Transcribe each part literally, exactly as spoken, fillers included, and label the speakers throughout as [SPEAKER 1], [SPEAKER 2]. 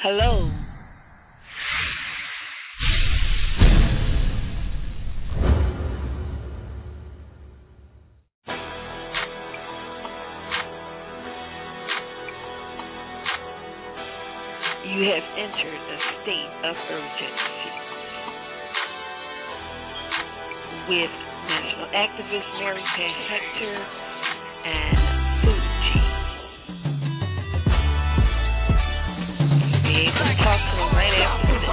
[SPEAKER 1] Hello. You have entered a state of urgency with national activist Mary Pat Hector and Fuji. You'll be able to talk to them right after this.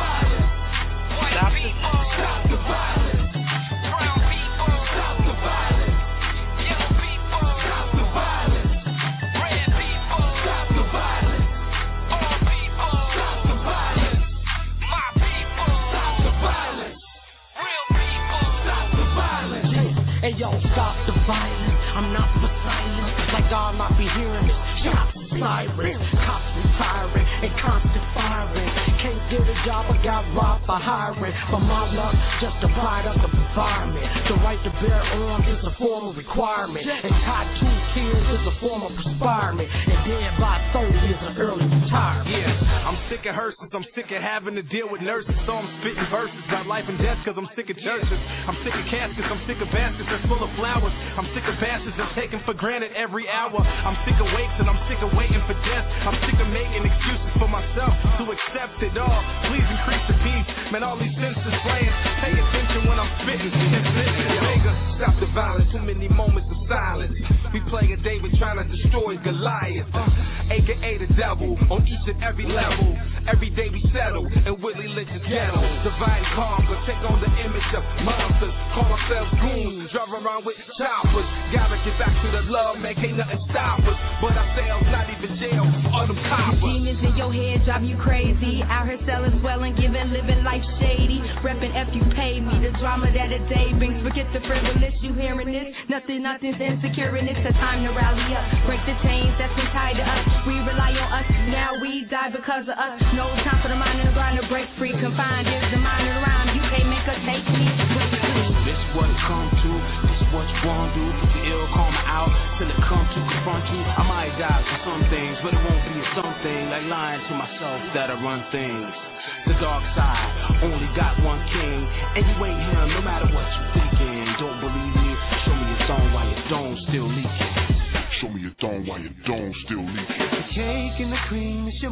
[SPEAKER 1] Stop the Stop the violence. Brown people. Stop the violence. Yellow people. Stop the violence. Red people. Stop the violence. All people. Stop the violence. My people. Stop the violence. Real people. Stop the violence.
[SPEAKER 2] Hey yo, stop the violence. I'm not for silence. Like God might be hearing me. Shots and sirens. Cops retiring and constant firing. Can't get a job, I got robbed for hiring. But my luck, just the pride of the environment. The right to bear arms is a form of requirement. And tattoo tears is a form of perspirement. And dead by thirty is an early retirement.
[SPEAKER 3] Yeah, I'm sick of hearses. I'm sick of having to deal with nurses. So I'm spitting verses. Got life and death cause I'm sick of churches. I'm sick of caskets. I'm sick of baskets that's full of flowers. I'm sick of bastards that's taken for granted every hour. I'm sick of wakes and I'm sick of waiting for death. I'm sick of making excuses for myself to accept it all. Please increase the peace. Man, all these senses playing. Pay attention when I'm spitting. Omega, stop the violence. Too many moments of silence. We playing David trying to destroy Goliath. Uh, A K A the devil on each and every level. Every day we settle in Whitley Lynch's ghetto. Divine calm, but take on the image of monsters. Call ourselves goons. Drive around with choppers. Gotta get back to the love, man. Can't nothing stop us. But ourselves, not even jail. All them coppers.
[SPEAKER 4] Demons in your head drive you crazy. Out here selling, swelling, giving, living life shady. Reppin' F you pay me. The drama that a day brings. Forget the frivolous. You hearing this? Nothing, nothing's insecure in it. It's time to rally up. Break the chains that's been tied to us. We rely on us. Now we die because of us. No time for the mind and the grind to break free. Confined is the mind and the rhyme. You can't make us take me.
[SPEAKER 2] This what it come to. This what you wanna do. Put the ill karma out till it come to confront you. I might die for some things, but it won't be a something like lying to myself that I run things. The dark side only got one king, and you ain't him no matter what you thinking. Don't believe me? Show me your thumb while your dome still leaking.
[SPEAKER 5] Show me your thumb while your dome still leaking.
[SPEAKER 2] The cake and the cream is your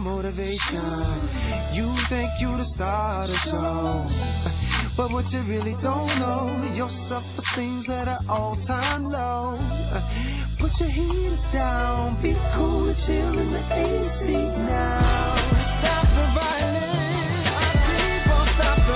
[SPEAKER 2] motivation. You think you the star of the show, but what you really don't know, you're suffer things at an all-time low. Put your heaters down, be cool and chill in the A C now. Stop the violence, our people, stop the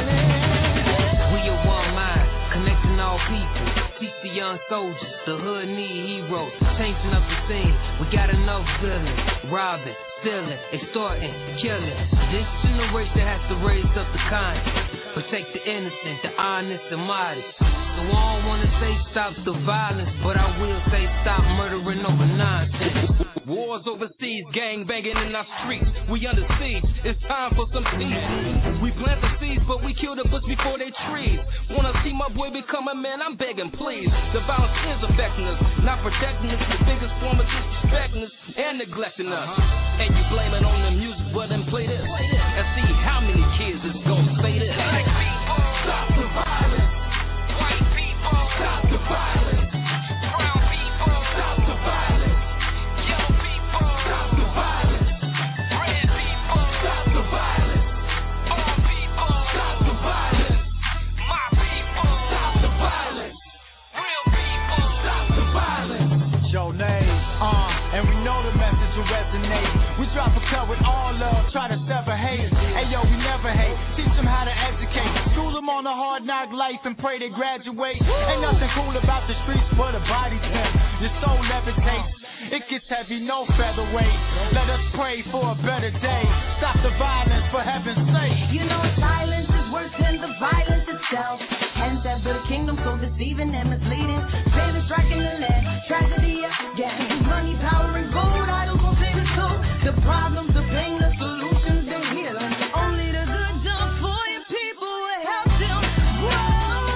[SPEAKER 2] violence. We are one mind, connecting all people. Teach the young soldiers, the hood need heroes. Changing up the scene, we got enough villains. Robbing, stealing, extorting, killing. This generation has to raise up the conscience. Protect the innocent, the honest, and modest. So I don't wanna say stop the violence, but I will say stop murdering over nonsense. Wars overseas, gang banging in our streets. We under siege, it's time for some peace. We plant the seeds, but we kill the bush before they trees. Wanna see my boy become a man? I'm begging, please. The violence is affecting us, not protecting us. The biggest form of disrespecting us and neglecting us. Uh-huh. And you blame it on the music, but then play this and see how many kids is gonna say this. Black people, stop the violence. White people, stop the violence. Brown people, stop the violence. Yellow people, stop the violence. Red people, stop the violence. All people, stop the violence. My people, stop the violence. Real people, stop the violence.
[SPEAKER 6] Your name, uh, and we know the message will resonate. We drop a cut with all love, try to sever hate. Hey yo, we never hate. Teach them how to educate. School them on a hard knock life and pray they graduate. Ain't nothing cool about the streets but a body temp. Your soul levitates. It gets heavy, no featherweight. Let us pray for a better day. Stop the violence for heaven's sake.
[SPEAKER 4] You know silence is worse than the violence itself. Hands that build a kingdom so deceiving and misleading. Pain is striking the land, tragedy again. Money, power, and gold, idols won't take us to. The problems, the pain, the solutions, they're here. Only the good done for your people will help them grow.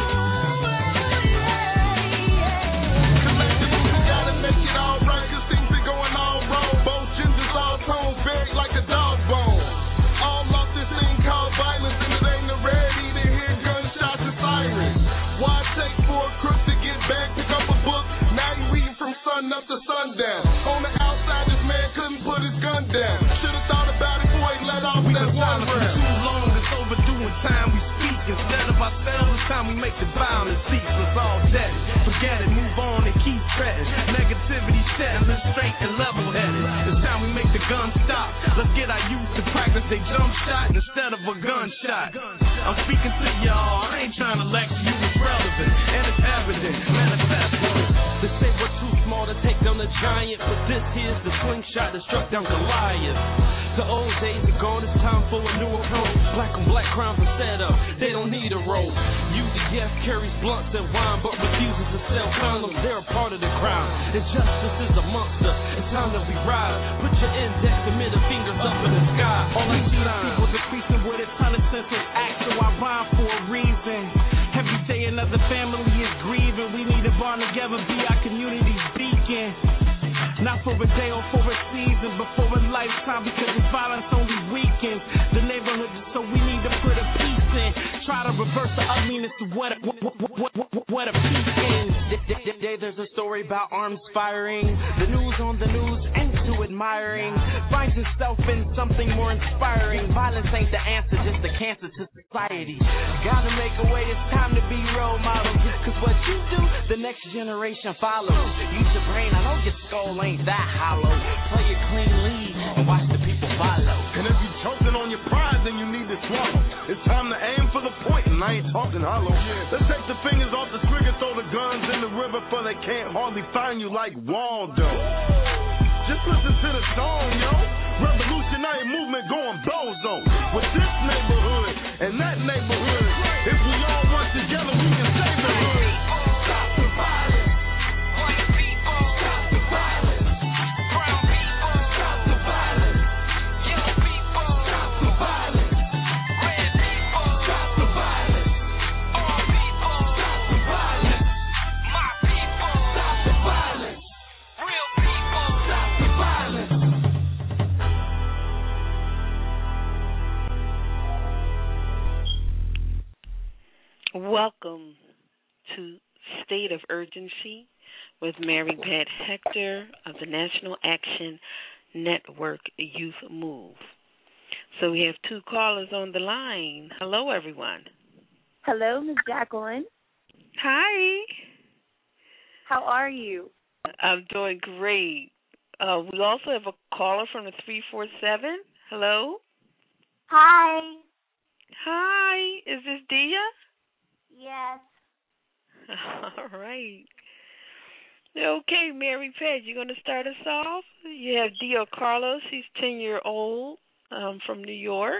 [SPEAKER 5] Collectively, we gotta make it all right, cause things are going all wrong. Both genders all tone big like a dog bone. down. Should've thought about it before he let off
[SPEAKER 3] We
[SPEAKER 5] that
[SPEAKER 3] been
[SPEAKER 5] one
[SPEAKER 3] silent for
[SPEAKER 5] round.
[SPEAKER 3] too long, it's overdue in time we speak. Instead of ourselves, it's time we make the vow and cease. Let's all dead. Forget it, move on and keep treading. Negativity shedding, live straight and level-headed. It's time we make the gun stop. Let's get our youth to practice they jump shot instead of a gunshot. I'm speaking to y'all, I ain't trying to lecture you, it's relevant and it's evident. Manifesto. They say we're too small to take down the giant, but this here's the slingshot that struck down Goliath. The old days are gone, it's time for a new approach. Black on black crimes instead of, they don't need a rope. U D F carries blunts and wine, but refuses to sell condoms, they're a part of the crime. Injustice is amongst us, it's time that we rise. Put your index and middle fingers up in the sky. All I see is people decreasing with a ton of sense of act, so I rhyme for a reason. Every day another family is grieving, we need to bond together, be our community's beacon. Not for a day or for a season, but for a lifetime, because this violence only weakens the neighborhood, so we need to put a peace in. Try to reverse the ugliness to what a, what, what, what, what a peace is. Today there's a story about arms firing. The news on the news ain't too admiring. Finds itself in something more inspiring. Violence ain't the answer, just the cancer to society. Gotta make a way, it's time to be role models. Cause what you do, the next generation follows. Use your brain, I know your skull ain't that hollow. Play a clean lead and watch the people follow.
[SPEAKER 5] And if you choking on your pride, then you need to swallow. It's time to aim for the point, and I ain't talking hollow. Let's take the fingers off the trigger, throw the guns in the river, for they can't hardly find you like Waldo. Just listen to the song, yo. Revolutionary movement going bozo. With this neighborhood and that neighborhood, if we all work together, we can save the hood. Stop the violence. White people, stop the violence. Brown people, stop the violence. Yellow people, stop the violence. Red people, stop the violence. All people, stop the violence. My people, stop the violence. Real people, stop the violence.
[SPEAKER 1] Welcome to State of Urgency with Mary Pat Hector of the National Action Network Youth Move. So we have two callers on the line. Hello, everyone.
[SPEAKER 7] Hello, Miz Jacqueline.
[SPEAKER 1] Hi.
[SPEAKER 7] How are you?
[SPEAKER 1] I'm doing great. Uh, we also have a caller from the three four seven. Hello.
[SPEAKER 7] Hi.
[SPEAKER 1] Hi. Is this Dia?
[SPEAKER 7] Yes.
[SPEAKER 1] All right. Okay, Mary Pat, you're going to start us off? You have Dia Carlos. She's ten years old, um, from New York.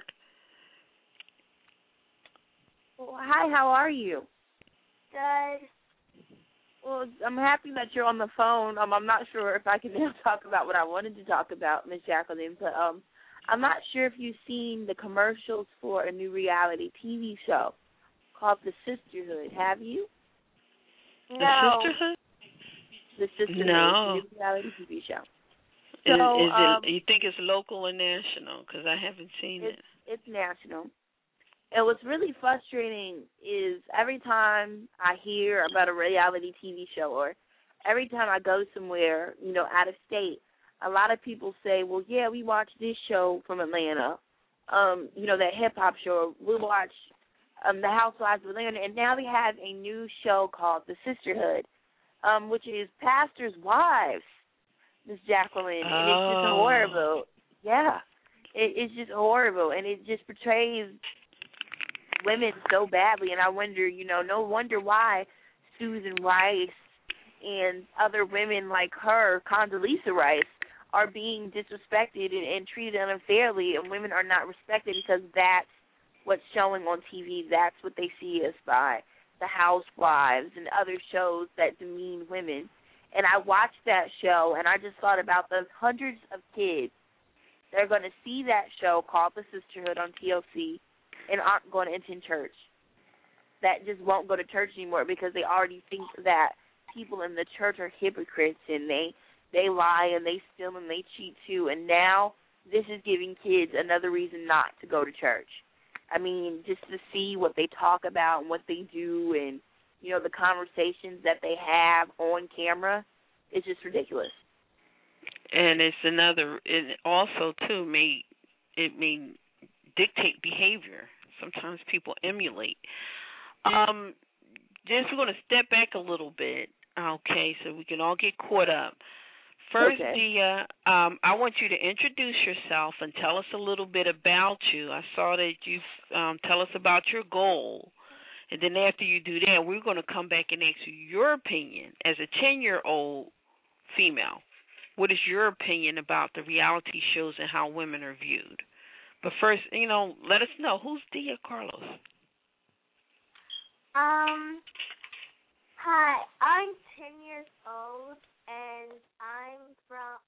[SPEAKER 7] Well, hi, how are you?
[SPEAKER 8] Good.
[SPEAKER 7] Well, I'm happy that you're on the phone. Um, I'm not sure if I can now talk about what I wanted to talk about, Miz Jacqueline, but um, I'm not sure if you've seen the commercials for a new reality T V show called The Sisterhood. Have you?
[SPEAKER 1] The
[SPEAKER 7] No.
[SPEAKER 1] Sisterhood?
[SPEAKER 7] The Sisterhood,
[SPEAKER 1] No.
[SPEAKER 7] the new reality T V show.
[SPEAKER 1] Is,
[SPEAKER 7] So,
[SPEAKER 1] is
[SPEAKER 7] um,
[SPEAKER 1] it, you think it's local or national? Because I haven't seen
[SPEAKER 7] it's,
[SPEAKER 1] it.
[SPEAKER 7] It's national. And what's really frustrating is every time I hear about a reality T V show or every time I go somewhere, you know, out of state, a lot of people say, well, yeah, we watched this show from Atlanta, um, you know, that hip-hop show. We watched um, The Housewives of Atlanta, and now they have a new show called The Sisterhood, um, which is pastors' wives, Miss Jacqueline, and it's just
[SPEAKER 1] Oh.
[SPEAKER 7] horrible. Yeah, it, it's just horrible, and it just portrays women so badly, and I wonder, you know, no wonder why Susan Rice and other women like her, Condoleezza Rice, are being disrespected and, and treated unfairly, and women are not respected because that's what's showing on T V. That's what they see us by, the Housewives and other shows that demean women. And I watched that show, and I just thought about those hundreds of kids that are going to see that show called The Sisterhood on T L C and aren't going to attend church, that just won't go to church anymore because they already think that people in the church are hypocrites and they they lie and they steal and they cheat too. And now this is giving kids another reason not to go to church. I mean, just to see what they talk about and what they do and, you know, the conversations that they have on camera is just ridiculous.
[SPEAKER 9] and it's another. It also too may it may dictate behavior. Sometimes people emulate. Um, just we're going to step back a little bit, okay, so we can all get caught up. First,
[SPEAKER 10] okay.
[SPEAKER 9] Dia, um, I want you to introduce yourself and tell us a little bit about you. I saw that you um, tell us about your goal, and then after you do that, we're going to come back and ask you your opinion as a ten-year-old female. What is your opinion about the reality shows and how women are viewed? But first, you know, let us know, who's Dia Carlos?
[SPEAKER 8] Um, hi, I'm ten years old, and I'm from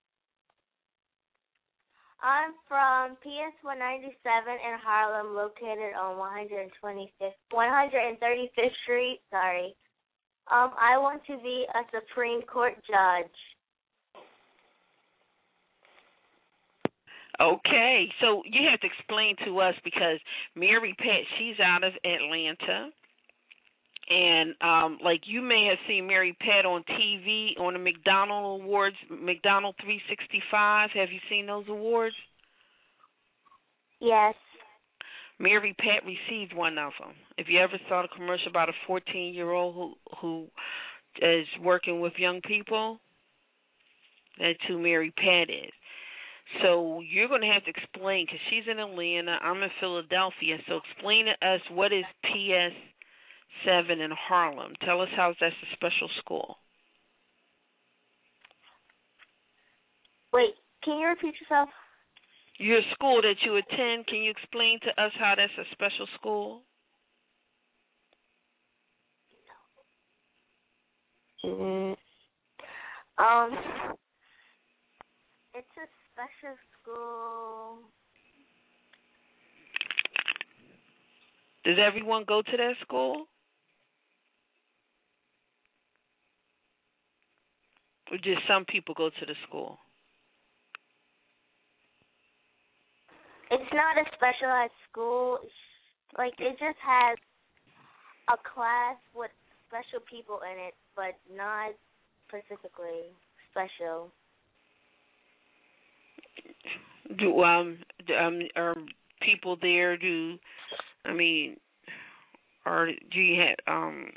[SPEAKER 8] I'm from P S one ninety-seven in Harlem, located on one twenty-fifth, one thirty-fifth Street. Sorry. Um, I want to be a Supreme Court judge.
[SPEAKER 9] Okay, so you have to explain to us, because Mary Pat, she's out of Atlanta. And, um, like, you may have seen Mary Pat on T V on the McDonald Awards, McDonald three sixty-five. Have you seen those awards?
[SPEAKER 8] Yes.
[SPEAKER 9] Mary Pat received one of them. If you ever saw the commercial about a fourteen-year-old who who is working with young people, that's who Mary Pat is. So you're going to have to explain, because she's in Atlanta, I'm in Philadelphia. So explain to us, what is P S seven in Harlem? Tell us how that's a special school.
[SPEAKER 8] Wait, can you repeat yourself?
[SPEAKER 9] Your school that you attend, can you explain to us how that's a special school?
[SPEAKER 8] Mm, um, it's a special school.
[SPEAKER 9] Does everyone go to that school? Or just some people go to the school?
[SPEAKER 8] It's not a specialized school. Like, it just has a class with special people in it, but not specifically special.
[SPEAKER 9] Do um, do, um are people there? Do I mean, or do you have um?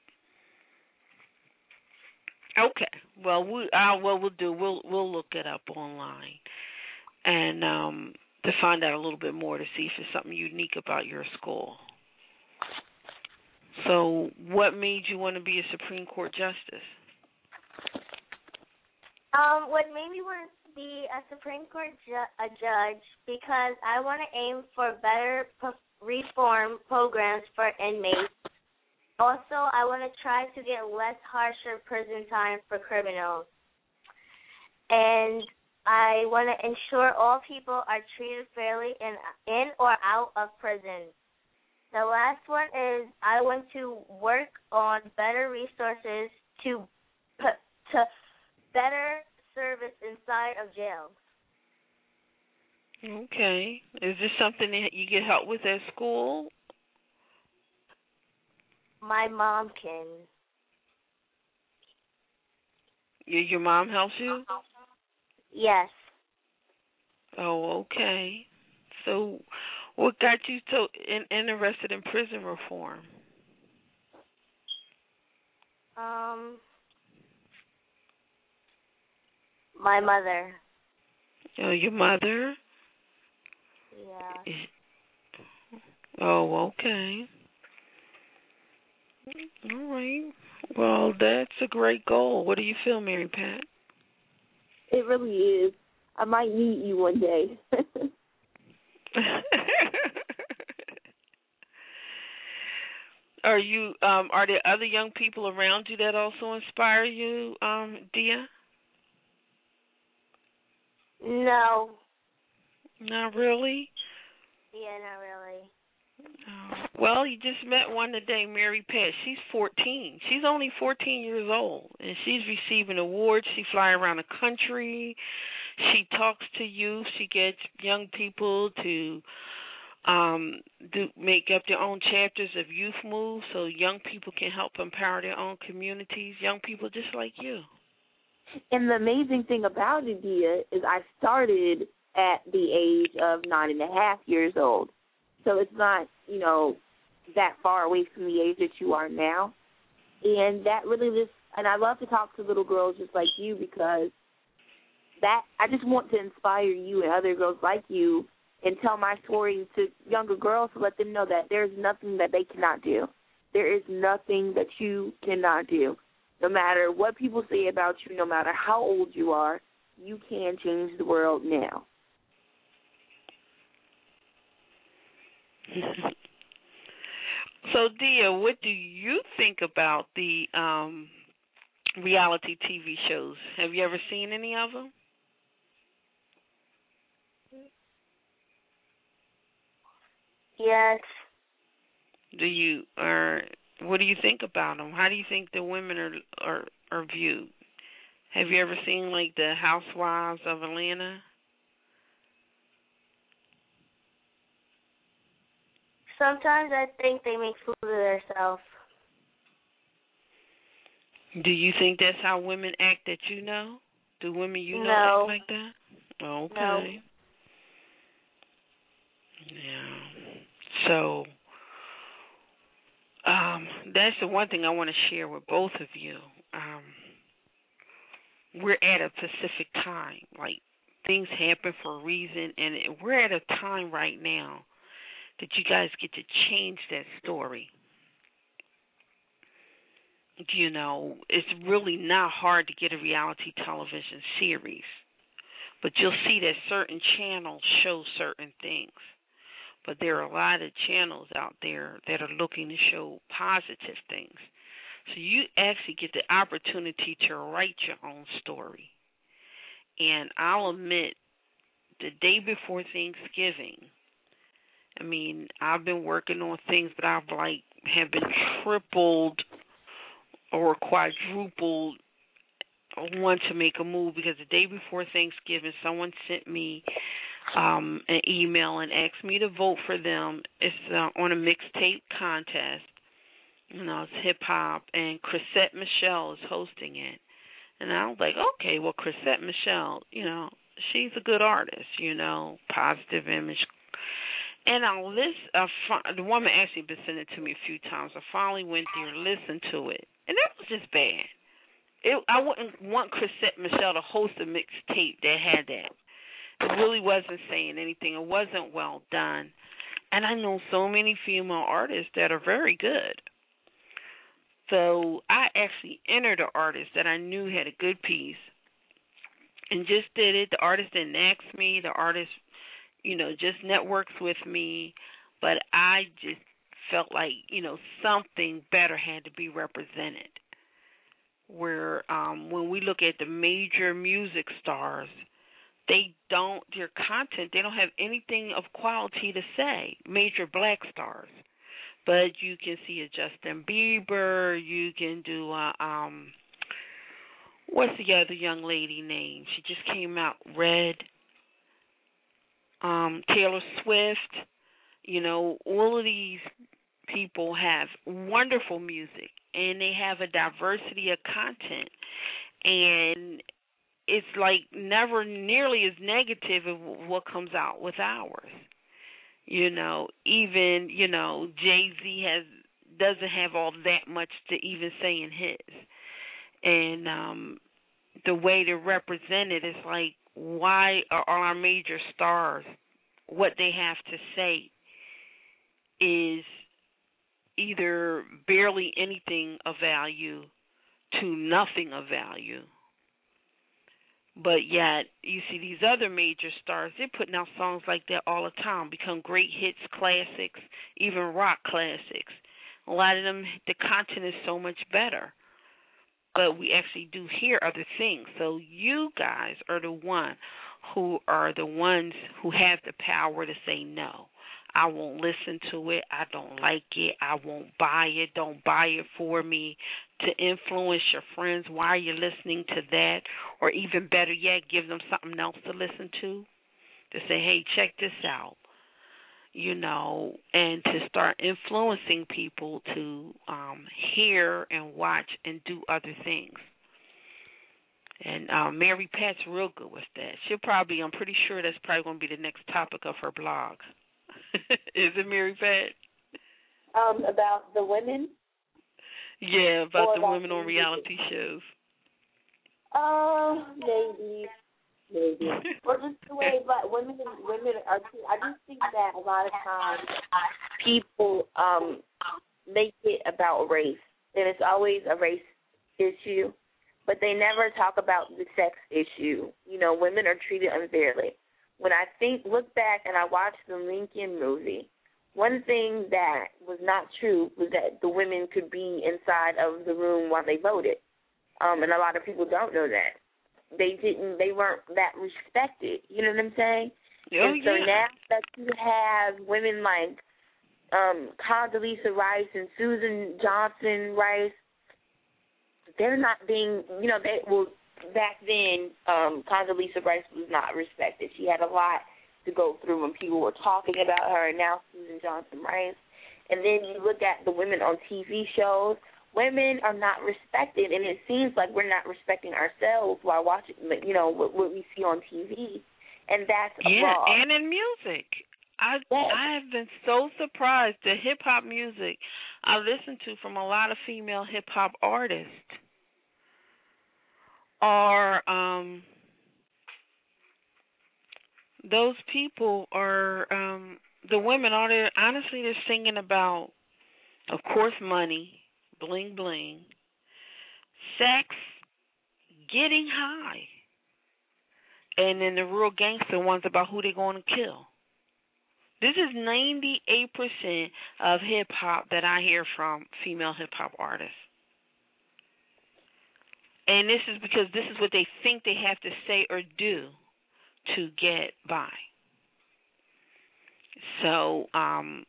[SPEAKER 9] Okay, well we uh, what we'll do we'll we'll look it up online, and um. to find out a little bit more, to see if it's something unique about your school. So what made you want to be a Supreme Court justice?
[SPEAKER 8] Um, what made me want to be a Supreme Court ju- a judge, because I want to aim for better p- reform programs for inmates. Also, I want to try to get less harsher prison time for criminals. And I want to ensure all people are treated fairly in, in or out of prison. The last one is I want to work on better resources to put, to better service inside of jails.
[SPEAKER 9] Okay. Is this something that you get help with at school?
[SPEAKER 8] My mom can.
[SPEAKER 9] Your, your mom helps you?
[SPEAKER 8] Yes.
[SPEAKER 9] Oh, okay. So what got you so in, interested in prison reform?
[SPEAKER 8] Um, my mother.
[SPEAKER 9] Oh, your mother?
[SPEAKER 8] Yeah.
[SPEAKER 9] Oh, okay. All right. Well, that's a great goal. What do you feel, Mary Pat?
[SPEAKER 10] It really is. I might need you one day.
[SPEAKER 9] Are you? Um, are there other young people around you that also inspire you, um, Dia?
[SPEAKER 8] No.
[SPEAKER 9] Not really?
[SPEAKER 8] Yeah, not really.
[SPEAKER 9] Oh. Well, you just met one today, Mary Pat. She's fourteen. She's only fourteen years old, and she's receiving awards. She flies around the country. She talks to youth. She gets young people to um, do make up their own chapters of Youth Move, so young people can help empower their own communities. Young people just like you.
[SPEAKER 10] And the amazing thing about it, Dia, is I started at the age of nine and a half years old. So it's not, you know, that far away from the age that you are now. And that really just, and I love to talk to little girls just like you because that, I just want to inspire you and other girls like you and tell my story to younger girls to let them know that there's nothing that they cannot do. There is nothing that you cannot do. No matter what people say about you, no matter how old you are, you can change the world now.
[SPEAKER 9] So, Dia, what do you think about the um, reality T V shows? Have you ever seen any of them?
[SPEAKER 8] Yes.
[SPEAKER 9] Do you or what do you think about them? How do you think the women are are, are viewed? Have you ever seen like the Housewives of Atlanta?
[SPEAKER 8] Sometimes I think they make fool of themselves.
[SPEAKER 9] Do you think that's how women act that you know? Do women you know
[SPEAKER 8] no.
[SPEAKER 9] act like that? Okay.
[SPEAKER 8] No.
[SPEAKER 9] Yeah. So, um, that's the one thing I want to share with both of you. Um, we're at a specific time. Like, things happen for a reason, and we're at a time right now that you guys get to change that story. You know, it's really not hard to get a reality television series, but you'll see that certain channels show certain things. But there are a lot of channels out there that are looking to show positive things. So you actually get the opportunity to write your own story. And I'll admit, the day before Thanksgiving, I mean, I've been working on things, but I've like have been tripled or quadrupled want to make a move because the day before Thanksgiving, someone sent me um, an email and asked me to vote for them. It's uh, on a mixtape contest. You know, it's hip hop, and Chrisette Michele is hosting it. And I was like, okay, well, Chrisette Michele, you know, she's a good artist, you know, positive image. And I list, uh, the woman actually been sending it to me a few times. I finally went there and listened to it, and it was just bad. It, I wouldn't want Chrisette Michele to host a mixtape that had that. It really wasn't saying anything. It wasn't well done. And I know so many female artists that are very good. So I actually entered an artist that I knew had a good piece and just did it. The artist didn't ask me. The artist, you know, just networks with me. But I just felt like, you know, something better had to be represented. Where um, when we look at the major music stars, they don't, their content, they don't have anything of quality to say, major black stars. But you can see a Justin Bieber, you can do, uh, um, what's the other young lady name? She just came out, Red, um, Taylor Swift. You know, all of these people have wonderful music, and they have a diversity of content. And it's like never nearly as negative as what comes out with ours. You know, even, you know, Jay-Z has doesn't have all that much to even say in his. And um, the way to represent it is like, why are our major stars, what they have to say is either barely anything of value to nothing of value. But yet, you see these other major stars, they're putting out songs like that all the time, become great hits, classics, even rock classics. A lot of them, the content is so much better. But we actually do hear other things. So you guys are the one who are the ones who have the power to say no. I won't listen to it. I don't like it. I won't buy it. Don't buy it for me. To influence your friends, why are you listening to that? Or even better yet, give them something else to listen to. To say, hey, check this out. You know, and to start influencing people to um, hear and watch and do other things. And um, Mary Pat's real good with that. She'll probably, I'm pretty sure that's probably going to be the next topic of her blog. Is it Mary Pat?
[SPEAKER 10] Um, about the women?
[SPEAKER 9] Yeah, about
[SPEAKER 10] or
[SPEAKER 9] the
[SPEAKER 10] about
[SPEAKER 9] women on reality shows.
[SPEAKER 10] Uh, maybe. Maybe. Or just the way, but women, women are, I just think that a lot of times people um make it about race. And it's always a race issue. But they never talk about the sex issue. You know, women are treated unfairly. When I think, look back and I watched the Lincoln movie, one thing that was not true was that the women could be inside of the room while they voted. Um, and a lot of people don't know that. They didn't, they weren't that respected. You know what I'm saying?
[SPEAKER 9] Oh,
[SPEAKER 10] and so
[SPEAKER 9] yeah.
[SPEAKER 10] now that you have women like um, Condoleezza Rice and Susan Johnson Rice, they're not being, you know, they well, back then, um, Condoleezza Rice was not respected. She had a lot to go through when people were talking about her, and now Susan Johnson Rice. And then you look at the women on T V shows. Women are not respected, and it seems like we're not respecting ourselves while watching, you know, what, what we see on T V. And that's a
[SPEAKER 9] Yeah,
[SPEAKER 10] flaw.
[SPEAKER 9] and in music. I
[SPEAKER 10] Yes.
[SPEAKER 9] I have been so surprised. The hip-hop music I listen to from a lot of female hip-hop artists are, um, those people are, um, the women are there, honestly, they're singing about, of course, money, bling bling, sex, getting high, and then the real gangster ones about who they're going to kill. This is ninety-eight percent of hip-hop that I hear from female hip-hop artists. And this is because this is what they think they have to say or do to get by. So um,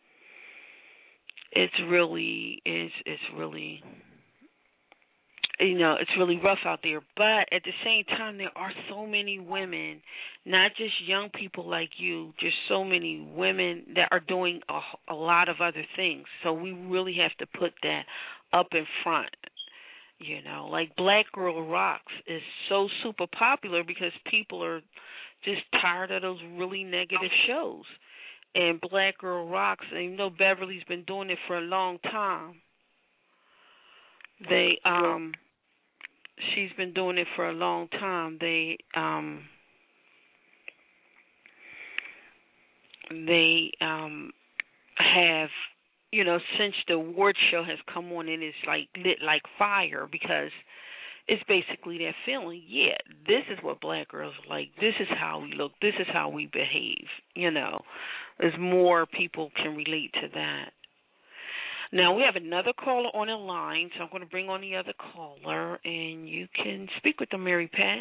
[SPEAKER 9] it's really, it's, it's really, you know, it's really rough out there. But at the same time, there are so many women, not just young people like you, just so many women that are doing a, a lot of other things. So we really have to put that up in front. You know, like Black Girl Rocks is so super popular because people are just tired of those really negative shows. And Black Girl Rocks, and you know Beverly's been doing it for a long time. They, um, she's been doing it for a long time. They, um, they, um, have. You know, since the award show has come on and it's like lit like fire because it's basically that feeling, yeah, this is what black girls are like. This is how we look. This is how we behave. You know, as more people can relate to that. Now, we have another caller on the line, so I'm going to bring on the other caller, and you can speak with them, Mary Pat.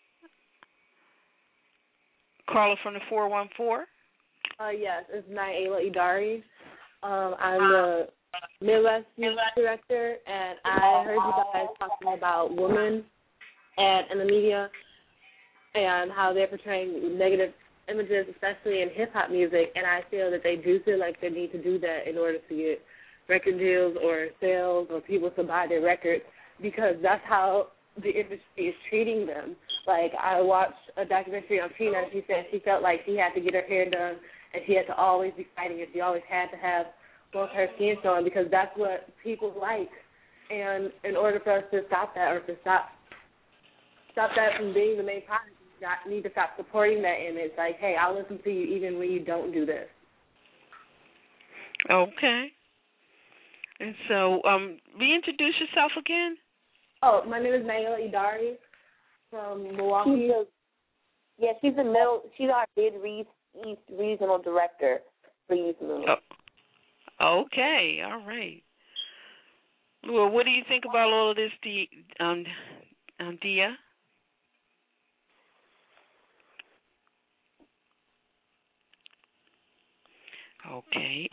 [SPEAKER 9] Caller from the four one four.
[SPEAKER 11] Uh, yes, it's Naila Idari. Um, I'm the Midwest Youth Director, and I heard you guys talking about women and in the media and how they're portraying negative images, especially in hip-hop music, and I feel that they do feel like they need to do that in order to get record deals or sales or people to buy their records because that's how the industry is treating them. Like, I watched a documentary on Tina, and she said she felt like she had to get her hair done and she had to always be fighting it. She always had to have both her skin showing because that's what people like. And in order for us to stop that or to stop stop that from being the main product, you got, need to stop supporting that image. Like, hey, I'll listen to you even when you don't do this.
[SPEAKER 9] Okay. And so, um, reintroduce yourself again.
[SPEAKER 11] Oh, my name is Naila Idari from Milwaukee.
[SPEAKER 10] She's a, yeah, she's a middle. She's our Mid East Regional Director for Youth Movement.
[SPEAKER 9] Oh, okay, all right. Well, what do you think about all of this, D, um, um, Dia? Okay.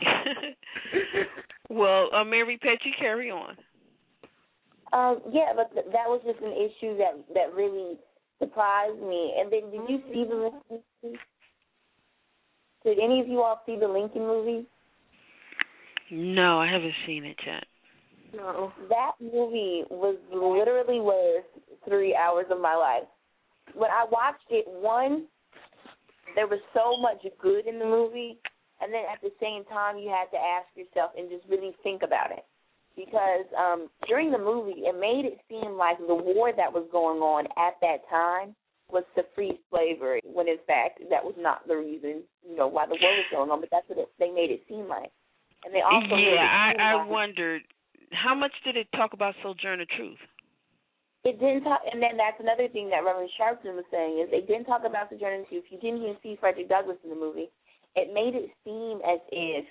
[SPEAKER 9] Well, uh, Mary Pat, you carry on.
[SPEAKER 10] Um, yeah, but th- that was just an issue that that really surprised me. And then, did you see the Lincoln movie? Did any of you all see the Lincoln movie?
[SPEAKER 9] No, I haven't seen it yet.
[SPEAKER 11] No.
[SPEAKER 10] That movie was literally worth three hours of my life. When I watched it, one, there was so much good in the movie, and then at the same time you had to ask yourself and just really think about it. Because um, during the movie, it made it seem like the war that was going on at that time was to free slavery, when in fact that was not the reason, you know, why the war was going on, but that's what it, they made it seem like. And they also
[SPEAKER 9] yeah, I, I
[SPEAKER 10] like,
[SPEAKER 9] wondered, how much did it talk about Sojourner Truth?
[SPEAKER 10] It didn't talk, and then that's another thing that Reverend Sharpton was saying, is they didn't talk about Sojourner Truth. You didn't even see Frederick Douglass in the movie. It made it seem as if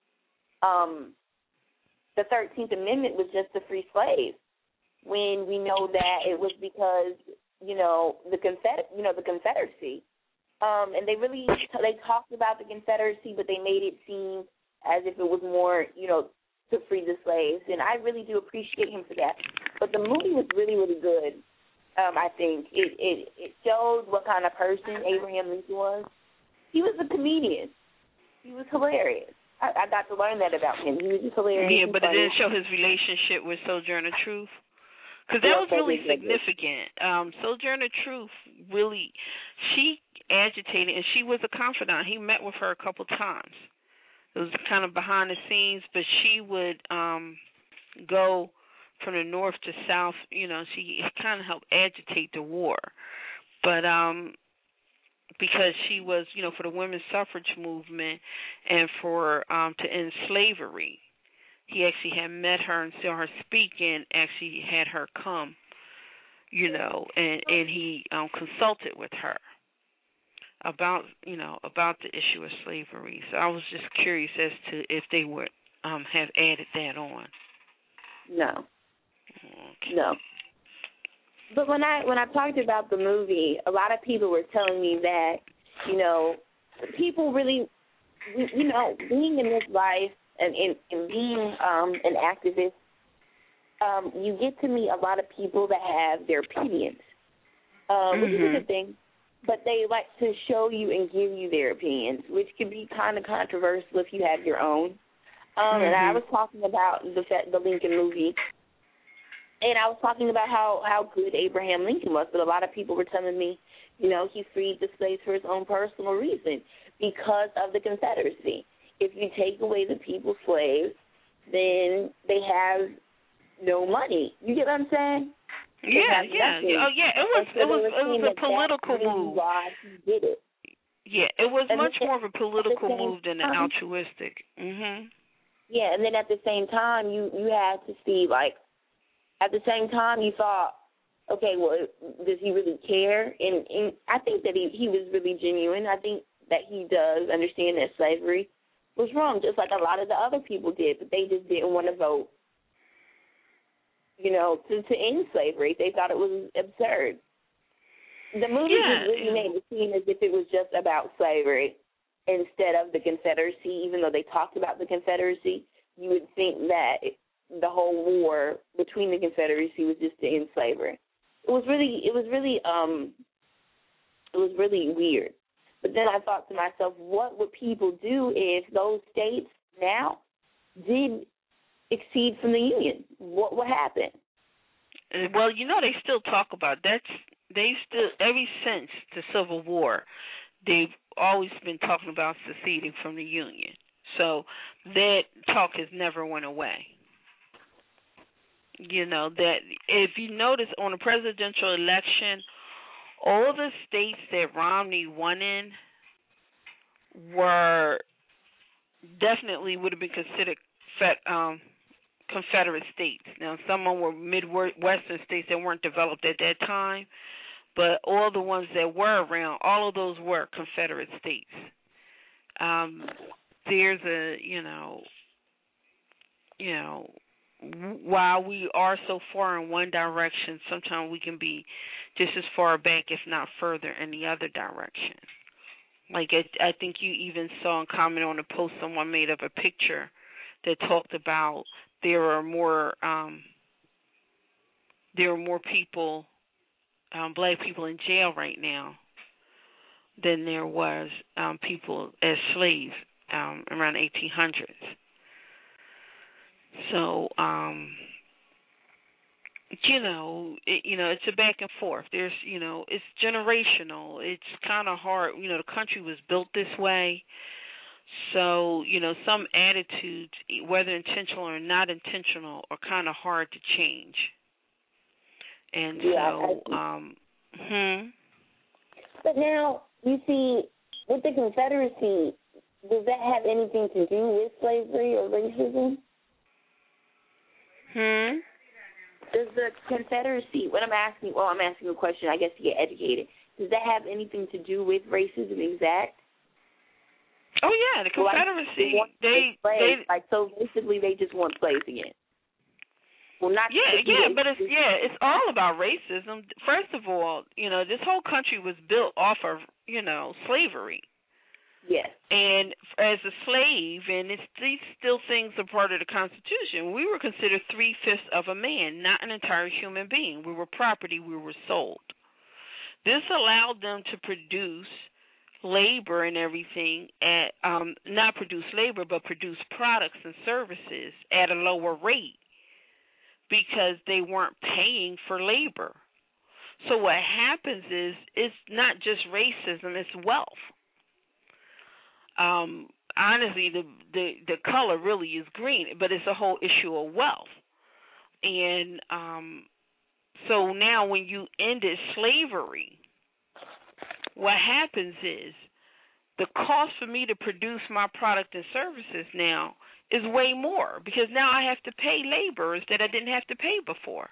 [SPEAKER 10] um, the thirteenth Amendment was just to free slaves, when we know that it was because, you know, the Confeder- you know, the Confederacy. Um, and they really, they talked about the Confederacy, but they made it seem as if it was more, you know, to free the slaves. And I really do appreciate him for that. But the movie was really, really good, um, I think. It, it, it showed what kind of person Abraham Lincoln was. He was a comedian. He was hilarious. I, I got to learn that about him. He was just hilarious.
[SPEAKER 9] Yeah, but it didn't show his relationship with Sojourner Truth. Because that was really significant. Um, Sojourner Truth really, she agitated, and she was a confidant. He met with her a couple times. It was kind of behind the scenes, but she would um, go from the north to south. You know, she kind of helped agitate the war. But um, because she was, you know, for the women's suffrage movement and for um, to end slavery. He actually had met her and saw her speak, and actually had her come, you know, and, and he um, consulted with her about, you know, about the issue of slavery. So I was just curious as to if they would um, have added that on.
[SPEAKER 10] No.
[SPEAKER 9] Okay.
[SPEAKER 10] No. But when I when I talked about the movie, a lot of people were telling me that, you know, people really, you know, being in this life, And, and, and being um, an activist, um, you get to meet a lot of people that have their opinions, uh, which
[SPEAKER 9] mm-hmm.
[SPEAKER 10] is a good thing, but they like to show you and give you their opinions, which can be kind of controversial if you have your own. Um,
[SPEAKER 9] mm-hmm.
[SPEAKER 10] And I was talking about the the Lincoln movie, and I was talking about how, how good Abraham Lincoln was, but a lot of people were telling me, you know, he freed the slaves for his own personal reason because of the Confederacy. If you take away the people's slaves, then they have no money. You get what I'm saying?
[SPEAKER 9] Yeah, yeah, yeah. Oh, yeah. It was, so it was, it was a political move.
[SPEAKER 10] Why he did it?
[SPEAKER 9] Yeah, it was
[SPEAKER 10] and
[SPEAKER 9] much
[SPEAKER 10] then,
[SPEAKER 9] more of a political move than an
[SPEAKER 10] time,
[SPEAKER 9] altruistic. Mhm.
[SPEAKER 10] Yeah, and then at the same time, you you had to see, like, at the same time, you thought, okay, well, does he really care? And, and I think that he he was really genuine. I think that he does understand that slavery was wrong, just like a lot of the other people did, but they just didn't want to vote, you know, to, to end slavery. They thought it was absurd. The movie
[SPEAKER 9] yeah,
[SPEAKER 10] just really
[SPEAKER 9] yeah.
[SPEAKER 10] made it seem as if it was just about slavery instead of the Confederacy. Even though they talked about the Confederacy, you would think that the whole war between the Confederacy was just to end slavery. It was really, it was really, um, it was really weird. But then I thought to myself, what would people do if those states now did exceed from the Union? What would happen?
[SPEAKER 9] Well, you know, they still talk about that. They still, ever since the Civil War, they've always been talking about seceding from the Union. So that talk has never went away. You know, that if you notice on a presidential election, all the states that Romney won in were definitely would have been considered um, Confederate states. Now, some of them were Midwestern states that weren't developed at that time, but all the ones that were around, all of those were Confederate states. Um, there's a, you know, you know, while we are so far in one direction, sometimes we can be just as far back, if not further, in the other direction. Like, I, I think you even saw and commented on a post someone made of a picture that talked about there are more um, there are more people, um, black people in jail right now than there was um, people as slaves um, around eighteen hundreds. So, um, you know, it, you know, it's a back and forth. There's, you know, it's generational. It's kind of hard. You know, the country was built this way. So, you know, some attitudes, whether intentional or not intentional, are kind of hard to change. And
[SPEAKER 12] yeah,
[SPEAKER 9] so, um, hmm.
[SPEAKER 12] But now, you see, with the Confederacy, does that have anything to do with slavery or racism?
[SPEAKER 9] Hmm?
[SPEAKER 10] Does the Confederacy, what I'm asking, well, I'm asking a question, I guess, to get educated. Does that have anything to do with racism exact?
[SPEAKER 9] Oh, yeah, the Confederacy,
[SPEAKER 10] like,
[SPEAKER 9] they,
[SPEAKER 10] slaves,
[SPEAKER 9] they,
[SPEAKER 10] like, so basically they just want slaves again. Well, not
[SPEAKER 9] yeah, yeah, but it's, yeah, it's all about racism. First of all, you know, this whole country was built off of, you know, slavery.
[SPEAKER 10] Yes.
[SPEAKER 9] And as a slave, and it's, these still things are part of the Constitution, we were considered three-fifths of a man, not an entire human being. We were property. We were sold. This allowed them to produce labor and everything at, um, not produce labor, but produce products and services at a lower rate because they weren't paying for labor. So what happens is it's not just racism, it's wealth. Um, honestly, the, the the color really is green, but it's a whole issue of wealth. And um, so now when you ended slavery, what happens is the cost for me to produce my product and services now is way more because now I have to pay laborers that I didn't have to pay before.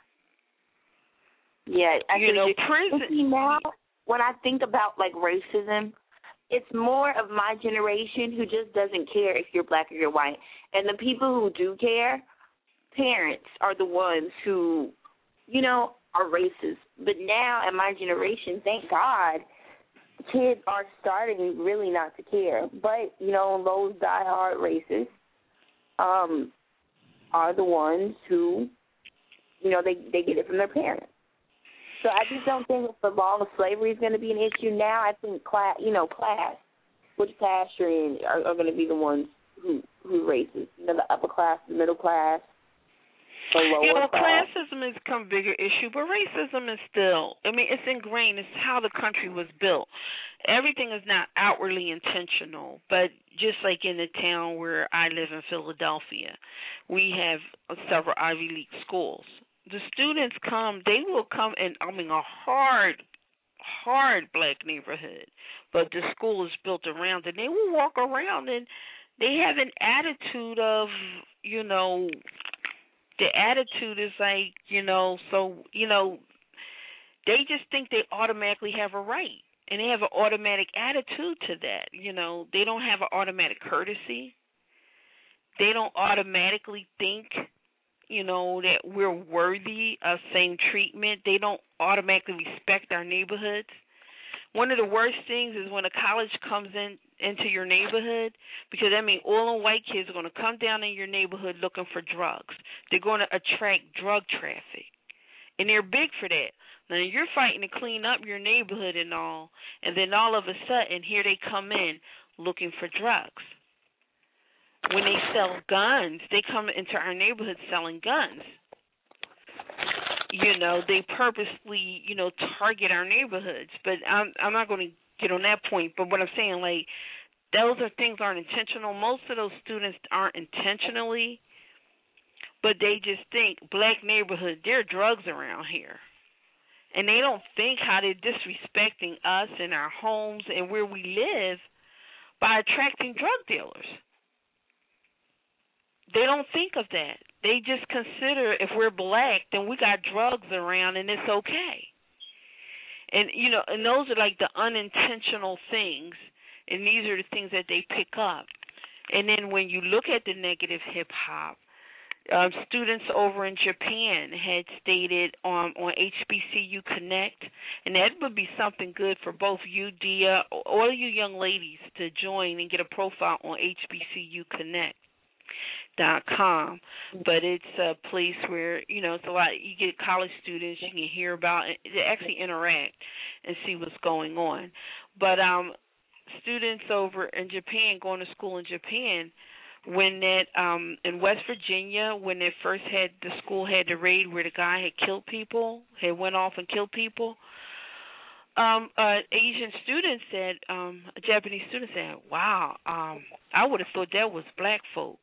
[SPEAKER 10] Yeah, I
[SPEAKER 9] you know, prison.
[SPEAKER 10] See, now when I think about like racism, it's more of my generation who just doesn't care if you're black or you're white. And the people who do care, parents are the ones who, you know, are racist. But now in my generation, thank God, kids are starting really not to care. But, you know, those diehard racists um, are the ones who, you know, they, they get it from their parents. So I just don't think the law of slavery is going to be an issue now. I think class, you know, class, which class you're in, are, are going to be the ones who who racist. You know, the upper class, the middle class, the lower
[SPEAKER 9] you know,
[SPEAKER 10] class.
[SPEAKER 9] classism has become a bigger issue, but racism is still, I mean, it's ingrained. It's how the country was built. Everything is not outwardly intentional, but just like in the town where I live in Philadelphia, we have several Ivy League schools. The students come, they will come in, I mean, a hard, hard black neighborhood, but the school is built around it. They will walk around and they have an attitude of, you know, the attitude is like, you know, so, you know, they just think they automatically have a right. And they have an automatic attitude to that. You know, they don't have an automatic courtesy. They don't automatically think, you know, that we're worthy of same treatment. They don't automatically respect our neighborhoods. One of the worst things is when a college comes in into your neighborhood, because, I mean, all the white kids are going to come down in your neighborhood looking for drugs. They're going to attract drug traffic, and they're big for that. Now, you're fighting to clean up your neighborhood and all, and then all of a sudden, here they come in looking for drugs. When they sell guns, they come into our neighborhood selling guns. You know, they purposely, you know, target our neighborhoods. But I'm I'm not going to get on that point. But what I'm saying, like, those are things aren't intentional. Most of those students aren't intentionally, but they just think black neighborhood, there are drugs around here. And they don't think how they're disrespecting us and our homes and where we live by attracting drug dealers. They don't think of that. They just consider if we're black, then we got drugs around and it's okay. And, you know, and those are like the unintentional things, and these are the things that they pick up. And then when you look at the negative hip-hop, um, students over in Japan had stated on, on H B C U Connect, and that would be something good for both you, Dia, all you young ladies to join and get a profile on H B C U Connect. Dot com, but it's a place where, you know, it's a lot. You get college students, you can hear about it, they actually interact and see what's going on. But um, students over in Japan, going to school in Japan, when that um in West Virginia, when they first had the school had the raid where the guy had killed people, had went off and killed people. Um, an Asian student said, um, a Japanese student said, "Wow, um, I would have thought that was black folk."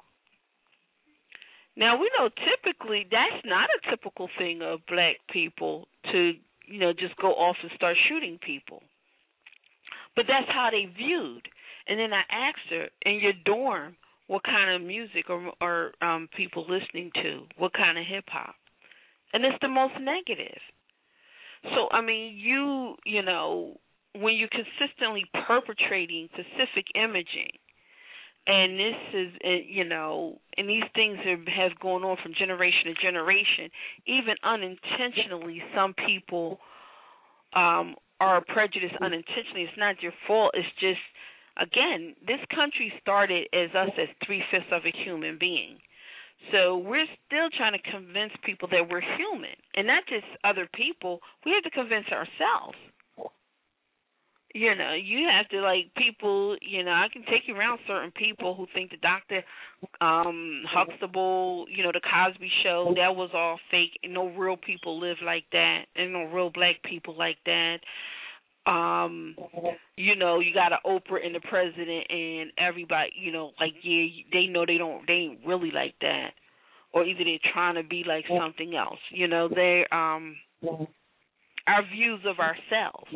[SPEAKER 9] Now we know typically that's not a typical thing of black people to, you know, just go off and start shooting people. But that's how they viewed. And then I asked her, in your dorm, what kind of music are, are um, people listening to? What kind of hip hop? And it's the most negative. So, I mean, you, you know, when you're consistently perpetrating specific imaging, and this is, you know, and these things are, have gone on from generation to generation, even unintentionally, some people um, are prejudiced unintentionally. It's not your fault. It's just, again, this country started as us as three-fifths of a human being. So we're still trying to convince people that we're human, and not just other people. We have to convince ourselves. You know, you have to, like, people, you know, I can take you around certain people who think the Doctor um, Huxtable, you know, the Cosby Show, that was all fake, and no real people live like that, and no real black people like that. Um, you know, you got an Oprah and the president and everybody, you know, like, yeah, they know they don't, they ain't really like that. Or either they're trying to be like something else. You know, they, um, our views of ourselves.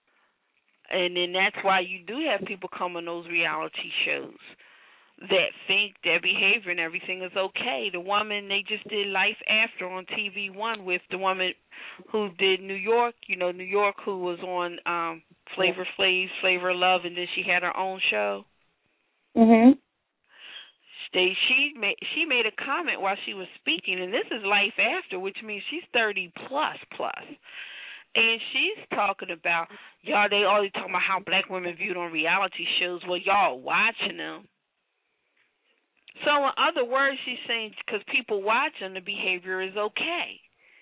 [SPEAKER 9] And then that's why you do have people come on those reality shows that think their behavior and everything is okay. The woman they just did Life After on T V One with the woman who did New York, you know, New York, who was on um, Flavor Flav, Flavor of Love, and then she had her own show.
[SPEAKER 12] Mhm.
[SPEAKER 9] They, she made she made a comment while she was speaking, and this is Life After, which means she's thirty plus plus. And she's talking about, y'all, they always talking about how black women viewed on reality shows. Well, y'all watching them. So in other words, she's saying because people watch them, the behavior is okay.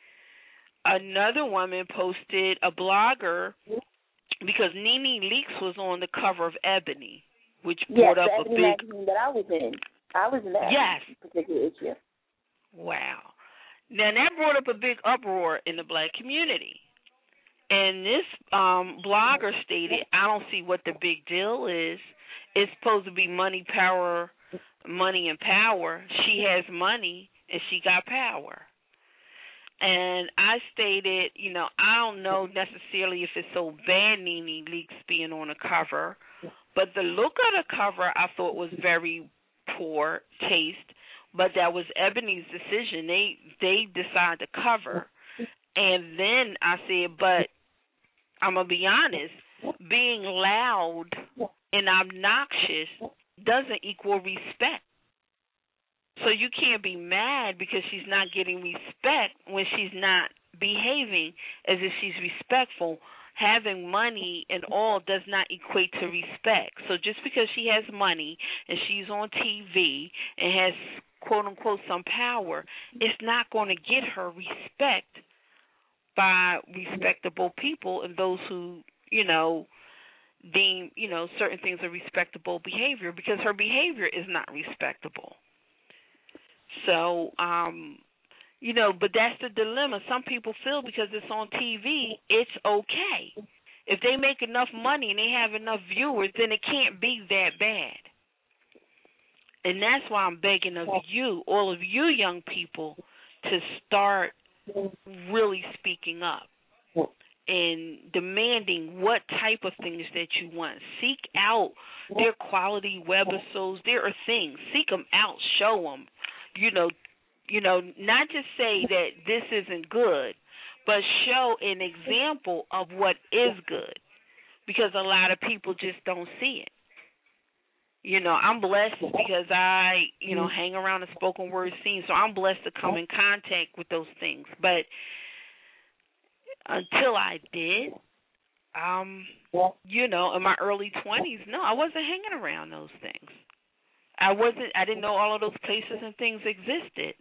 [SPEAKER 9] Another woman posted a blogger because Nene Leakes was on the cover of Ebony, which brought
[SPEAKER 12] yes,
[SPEAKER 9] up
[SPEAKER 12] the
[SPEAKER 9] a
[SPEAKER 12] Ebony
[SPEAKER 9] big...
[SPEAKER 12] magazine that I was in. I was in that
[SPEAKER 9] yes.
[SPEAKER 12] particular issue.
[SPEAKER 9] Wow. Now, that brought up a big uproar in the black community. And this um, blogger stated, I don't see what the big deal is. It's supposed to be money, power, money and power. She has money and she got power. And I stated, you know, I don't know necessarily if it's so bad Nene Leakes being on a cover, but the look of the cover I thought was very poor taste, but that was Ebony's decision. They they decided to cover. And then I said, but I'm going to be honest, being loud and obnoxious doesn't equal respect. So you can't be mad because she's not getting respect when she's not behaving as if she's respectful. Having money and all does not equate to respect. So just because she has money and she's on T V and has, quote, unquote, some power, it's not going to get her respect by respectable people and those who, you know, deem, you know, certain things are respectable behavior because her behavior is not respectable. So, um, you know, but that's the dilemma. Some people feel because it's on T V, it's okay. If they make enough money and they have enough viewers, then it can't be that bad. And that's why I'm begging of you, all of you young people, to start really speaking up and demanding what type of things that you want. Seek out their quality webisodes. There are things. Seek them out. Show them. You know, you know, not just say that this isn't good, but show an example of what is good, because a lot of people just don't see it. You know, I'm blessed because I, you know, hang around the spoken word scene, so I'm blessed to come in contact with those things. But until I did, um, you know, in my early twenties, no, I wasn't hanging around those things. I wasn't. I didn't know all of those places and things existed.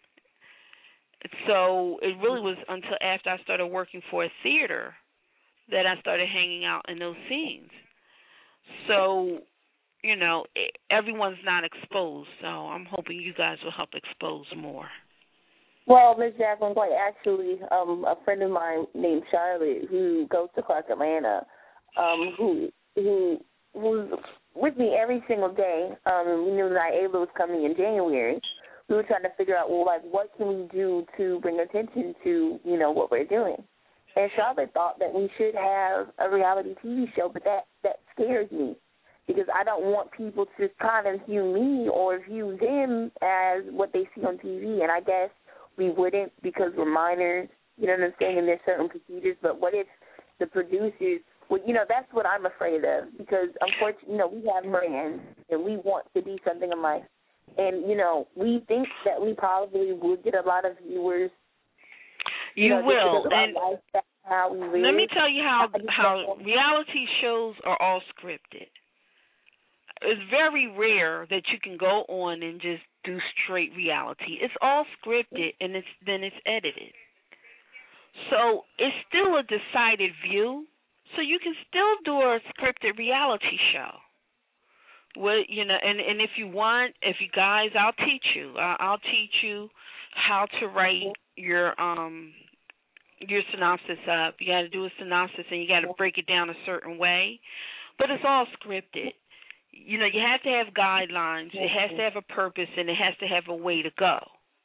[SPEAKER 9] So it really was until after I started working for a theater that I started hanging out in those scenes. So you know, everyone's not exposed. So I'm hoping you guys will help expose more.
[SPEAKER 12] Well, Miz Jacqueline, quite actually, um, a friend of mine named Charlotte, who goes to Clark Atlanta, um, who who who's with me every single day. Um, and we knew that Ayla was coming in January. We were trying to figure out, well, like, what can we do to bring attention to, you know, what we're doing. And Charlotte thought that we should have a reality T V show, but that, that scares me because I don't want people to kind of view me or view them as what they see on T V. And I guess we wouldn't because we're minors, you know what I'm saying, and there's certain procedures. But what if the producers, well, you know, that's what I'm afraid of because, unfortunately, you know, we have brands and we want to be something in life. And, you know, we think that we probably will get a lot of viewers.
[SPEAKER 9] You, you know, will. And
[SPEAKER 12] life, how we live.
[SPEAKER 9] Let me tell you how how reality shows are all scripted. It's very rare that you can go on and just do straight reality. It's all scripted and it's then it's edited. So it's still a decided view. So you can still do a scripted reality show. Well, you know, and, and if you want, if you guys, I'll teach you. Uh, I'll teach you how to write your um your synopsis up. You got to do a synopsis, and you got to break it down a certain way. But it's all scripted. You know, you have to have guidelines. It has to have a purpose, and it has to have a way to go.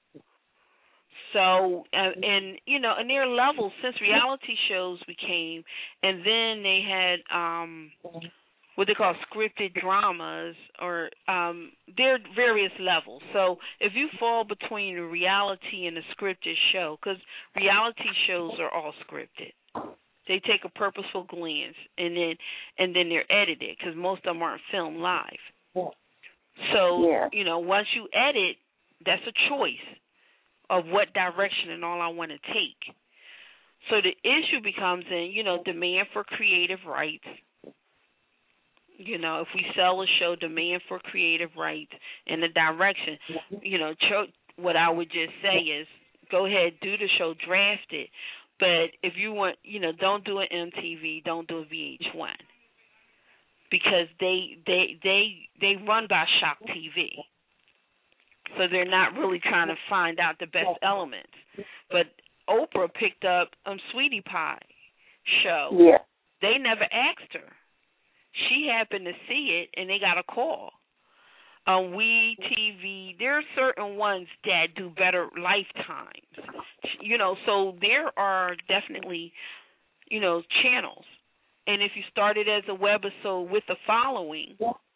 [SPEAKER 9] So, uh, and, you know, and there are levels since reality shows became, and then they had um, what they call scripted dramas, or um, there are various levels. So if you fall between a reality and a scripted show, because reality shows are all scripted. They take a purposeful glance, and then and then they're edited, because most of them aren't filmed live. So, yeah. you know, once you edit, that's a choice of what direction and all I want to take. So the issue becomes in, you know, demand for creative rights. You know, if we sell a show, demand for creative rights and the direction. You know, cho- what I would just say is go ahead, do the show, draft it. But if you want, you know, don't do an M T V, don't do a V H one. Because they they they they run by Shock T V. So they're not really trying to find out the best elements. But Oprah picked up um Sweetie Pie show.
[SPEAKER 12] Yeah.
[SPEAKER 9] They never asked her. She happened to see it, and they got a call. On We T V, there are certain ones that do better lifetimes. You know, so there are definitely, you know, channels. And if you started as a webisode with a following,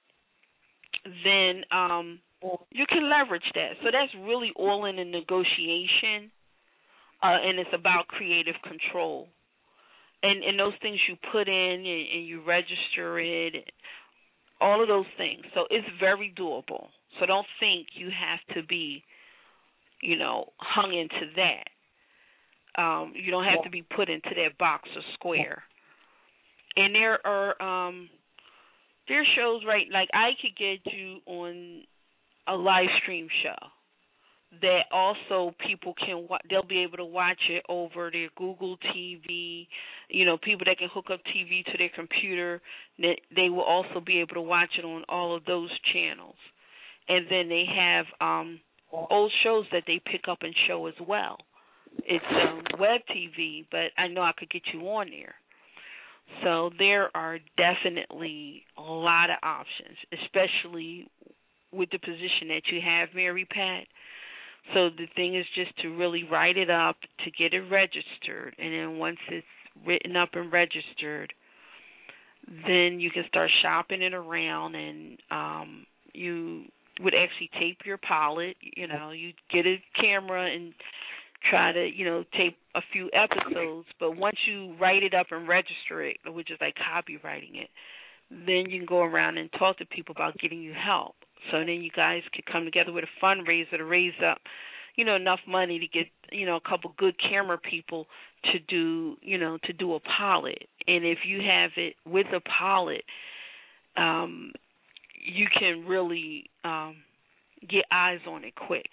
[SPEAKER 9] then um, you can leverage that. So that's really all in the negotiation, uh, and it's about creative control. And, and those things you put in and, and you register it, all of those things. So it's very doable. So don't think you have to be, you know, hung into that. Um, you don't have to be put into that box or square. And there are um, there are shows, right, like I could get you on a live stream show that also people can, they'll be able to watch it over their Google T V. You know, people that can hook up T V to their computer, that they will also be able to watch it on all of those channels. And then they have um, old shows that they pick up and show as well. It's um, web T V, but I know I could get you on there. So there are definitely a lot of options, especially with the position that you have, Mary Pat. So the thing is just to really write it up, to get it registered, and then once it's written up and registered, then you can start shopping it around, and um, you would actually tape your pilot. You know, you get a camera and try to, you know, tape a few episodes, but once you write it up and register it, which is like copywriting it, then you can go around and talk to people about getting you help. So then you guys could come together with a fundraiser to raise up, you know, enough money to get, you know, a couple good camera people to do, you know, to do a pilot. And if you have it with a pilot, um, you can really um, get eyes on it quick.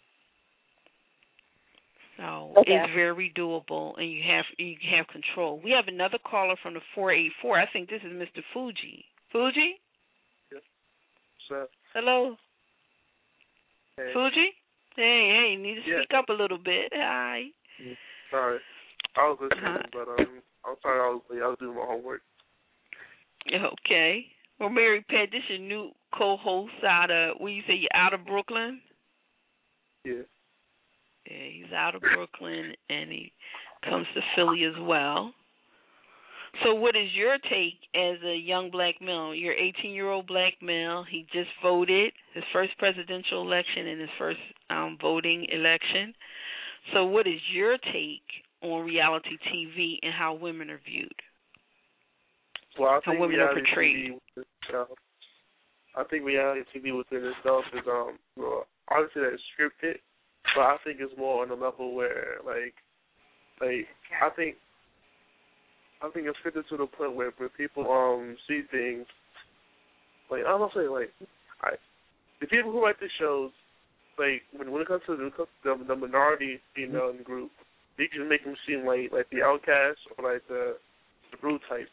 [SPEAKER 9] So okay. It's very doable, and you have you have control. We have another caller from the four eight four. I think this is Mister Fuji. Fuji?
[SPEAKER 13] Yes. So.
[SPEAKER 9] Hello.
[SPEAKER 13] Hey.
[SPEAKER 9] Fuji? Hey, hey, you need to
[SPEAKER 13] Yeah.
[SPEAKER 9] speak up a little bit. Hi.
[SPEAKER 13] Sorry. I was listening,
[SPEAKER 9] Uh-huh.
[SPEAKER 13] but um, I'm sorry I was late. I was doing my homework.
[SPEAKER 9] Okay. Well, Mary Pat, this is your new co-host out of, when you say you're out of Brooklyn?
[SPEAKER 13] Yeah.
[SPEAKER 9] Yeah, he's out of Brooklyn, and he comes to Philly as well. So what is your take as a young black male? You're an eighteen-year-old black male. He just voted his first presidential election and his first um, voting election. So what is your take on reality T V and how women are viewed?
[SPEAKER 13] Well, I
[SPEAKER 9] how
[SPEAKER 13] think
[SPEAKER 9] women are
[SPEAKER 13] reality
[SPEAKER 9] portrayed.
[SPEAKER 13] T V within itself, I think reality T V within itself is um, well, obviously that it's scripted, but I think it's more on a level where like, like I think. I think it's scripted to the point where, where people um see things like I'm not saying like I the people who write the shows like when when it comes to the, the, the minority female in the group, they can make them seem like like the outcast or like the the rude type.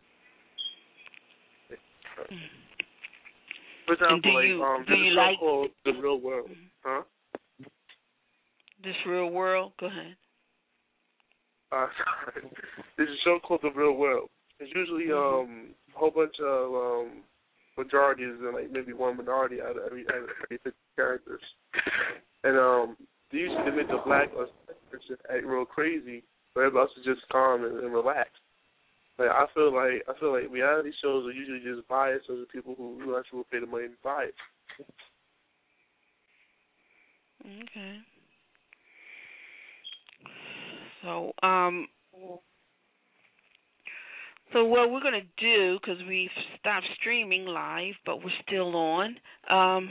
[SPEAKER 13] For example,
[SPEAKER 9] do you,
[SPEAKER 13] like um
[SPEAKER 9] do
[SPEAKER 13] there's
[SPEAKER 9] you
[SPEAKER 13] a show
[SPEAKER 9] like
[SPEAKER 13] called The Real World, huh?
[SPEAKER 9] This Real World? Go ahead.
[SPEAKER 13] Uh, sorry. There's a show called The Real World. It's usually um a whole bunch of um majorities and like maybe one minority out of every out of every fifty characters. And um they usually make the black or person act real crazy, but everybody else is just calm and, and relaxed. Like I feel like I feel like reality shows are usually just biased to the people who, who actually will pay the money to buy it.
[SPEAKER 9] Okay. So, um, so what we're going to do, because we've stopped streaming live, but we're still on, um,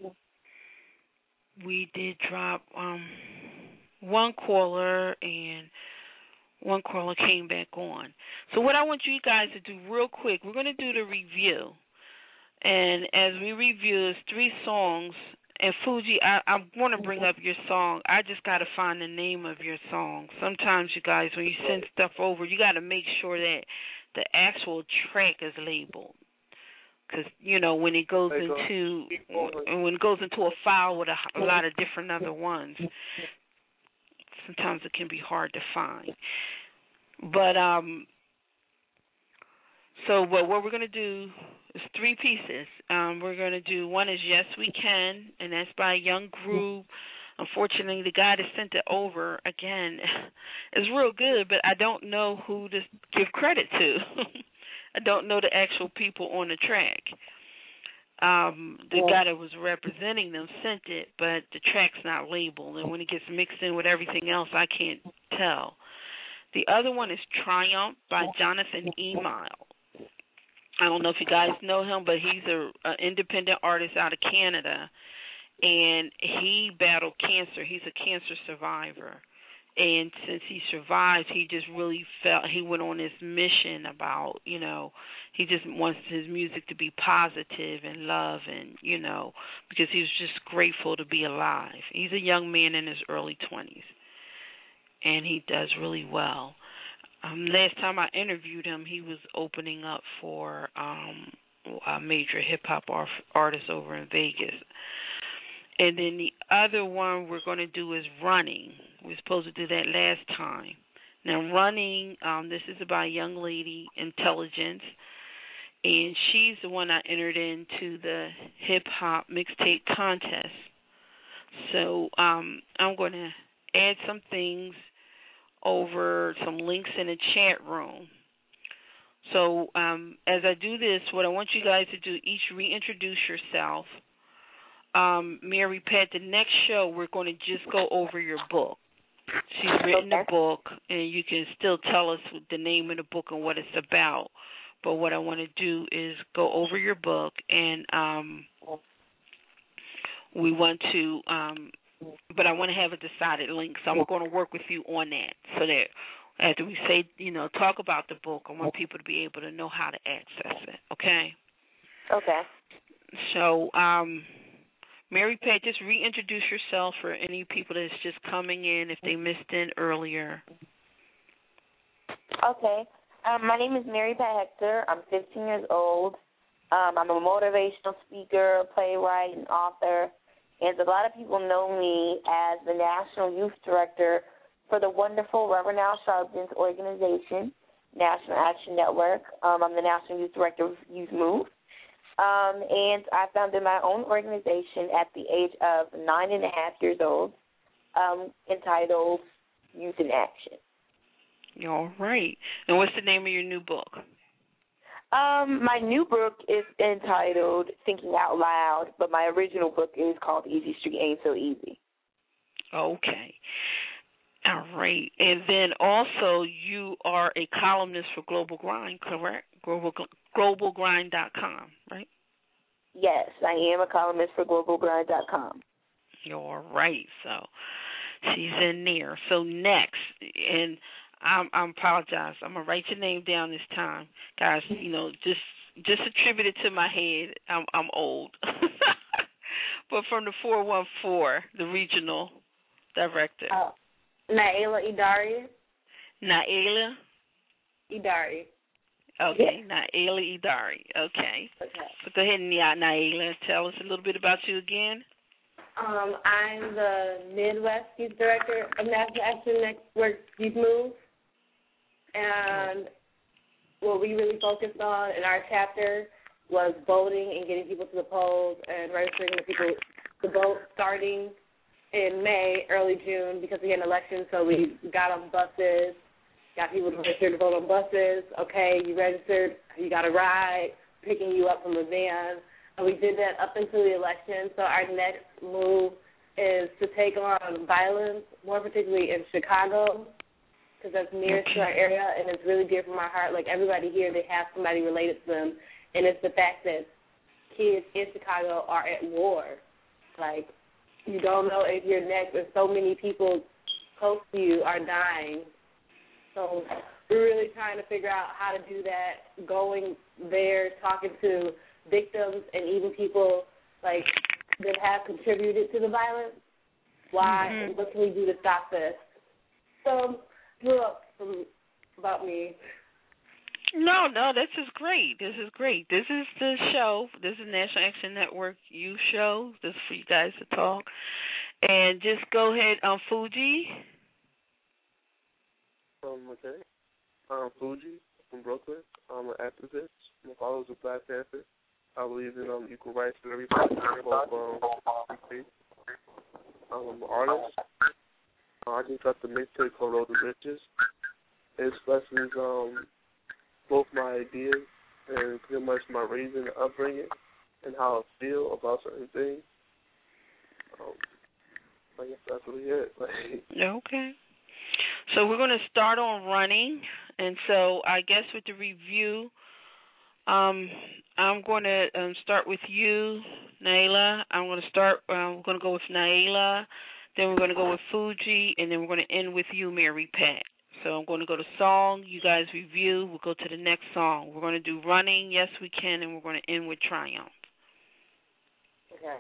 [SPEAKER 9] we did drop um, one caller, and one caller came back on. So what I want you guys to do real quick, we're going to do the review. And as we review, it's three songs. And Fuji, I, I want to bring up your song. I just got to find the name of your song. Sometimes, you guys, when you send stuff over, you got to make sure that the actual track is labeled. Because, you know, when it goes into when it goes into a file with a, a lot of different other ones, sometimes it can be hard to find. But um, so what what we're going to do is three pieces. Um, we're going to do one is Yes We Can, and that's by a young group. Unfortunately, the guy that sent it over, again, is real good, but I don't know who to give credit to. I don't know the actual people on the track. Um, the
[SPEAKER 12] Yeah.
[SPEAKER 9] guy that was representing them sent it, but the track's not labeled, and when it gets mixed in with everything else, I can't tell. The other one is Triumph by Jonathan Emile. I don't know if you guys know him, but he's a, a independent artist out of Canada, and he battled cancer. He's a cancer survivor, and since he survived, he just really felt he went on this mission about, you know, he just wants his music to be positive and love, and you know, because he was just grateful to be alive. He's a young man in his early twenties, and he does really well. Um, last time I interviewed him, he was opening up for um, a major hip-hop art- artist over in Vegas. And then the other one we're going to do is Running. We were supposed to do that last time. Now, Running, um, this is about a young lady, Intelligence, and she's the one I entered into the hip-hop mixtape contest. So um, I'm going to add some things over, some links in the chat room. So um, as I do this, what I want you guys to do, each reintroduce yourself. Um, Mary Pat, the next show we're going to just go over your book. She's written a book, and you can still tell us the name of the book and what it's about. But what I want to do is go over your book, and um, we want to um, but I want to have a decided link, so I'm going to work with you on that so that after we say, you know, talk about the book, I want people to be able to know how to access it, okay?
[SPEAKER 12] Okay.
[SPEAKER 9] So, um, Mary Pat, just reintroduce yourself for any people that's just coming in if they missed in earlier.
[SPEAKER 12] Okay. Um, my name is Mary Pat Hector. I'm fifteen years old. Um, I'm a motivational speaker, playwright, and author, and a lot of people know me as the National Youth Director for the wonderful Reverend Al Sharpton's organization, National Action Network. Um, I'm the National Youth Director of Youth Move, um, and I founded my own organization at the age of nine and a half years old, um, entitled Youth in Action.
[SPEAKER 9] All right. And what's the name of your new book?
[SPEAKER 12] Um, my new book is entitled Thinking Out Loud, but my original book is called Easy Street Ain't So Easy.
[SPEAKER 9] Okay. All right. And then also you are a columnist for Global Grind, correct? Global, global grind dot com, right?
[SPEAKER 12] Yes, I am a columnist for global grind dot com.
[SPEAKER 9] All right. So she's in there. So next, and I'm, I apologize. I'm gonna write your name down this time, guys. You know, just just attribute it to my head. I'm I'm old, but from the four one four, the regional director.
[SPEAKER 11] Uh, Naila Idari.
[SPEAKER 9] Naila
[SPEAKER 11] Idari.
[SPEAKER 9] Okay, Naila Idari. Okay.
[SPEAKER 11] Okay.
[SPEAKER 9] So go ahead and yeah, Naila, tell us a little bit about you again.
[SPEAKER 11] Um, I'm the Midwest Youth Director of National Action Network Youth Move. And what we really focused on in our chapter was voting and getting people to the polls and registering the people to vote starting in May, early June, because we had an election, so we got on buses, got people to register to vote on buses. Okay, you registered, you got a ride, picking you up from the van. And we did that up until the election, so our next move is to take on violence, more particularly in Chicago, because that's nearest to our area, and it's really dear from our heart. Like, everybody here, they have somebody related to them, and it's the fact that kids in Chicago are at war. Like, you don't know if you're next, and so many people close to you are dying. So we're really trying to figure out how to do that, going there, talking to victims and even people, like, that have contributed to the violence. Why, mm-hmm. and what can we do to stop this? So, look, from, about me.
[SPEAKER 9] No, no, this is great. This is great. This is the show. This is National Action Network Youth Show. This is for you guys to talk. And just go ahead, um, Fuji.
[SPEAKER 13] Um, okay. I'm Fuji from Brooklyn. I'm an activist. I'm a follower of Black Panther. I believe in um, equal rights for everybody. Both, um, I'm an artist. Uh, I just got the mixtape called Road to Riches. It expresses um, both my ideas and pretty much my raising and upbringing and how I feel about certain things. Um, I guess that's really it.
[SPEAKER 9] Okay. So we're going to start on running. And so I guess with the review, um, I'm going to um, start with you, Naila. I'm going to start, uh, we're going to go with Naila. Then we're going to go with Fuji. And then we're going to end with you, Mary Pat. So I'm going to go to song. You guys review. We'll go to the next song. We're going to do Running, Yes We Can, and we're going to end with Triumph.
[SPEAKER 11] Okay.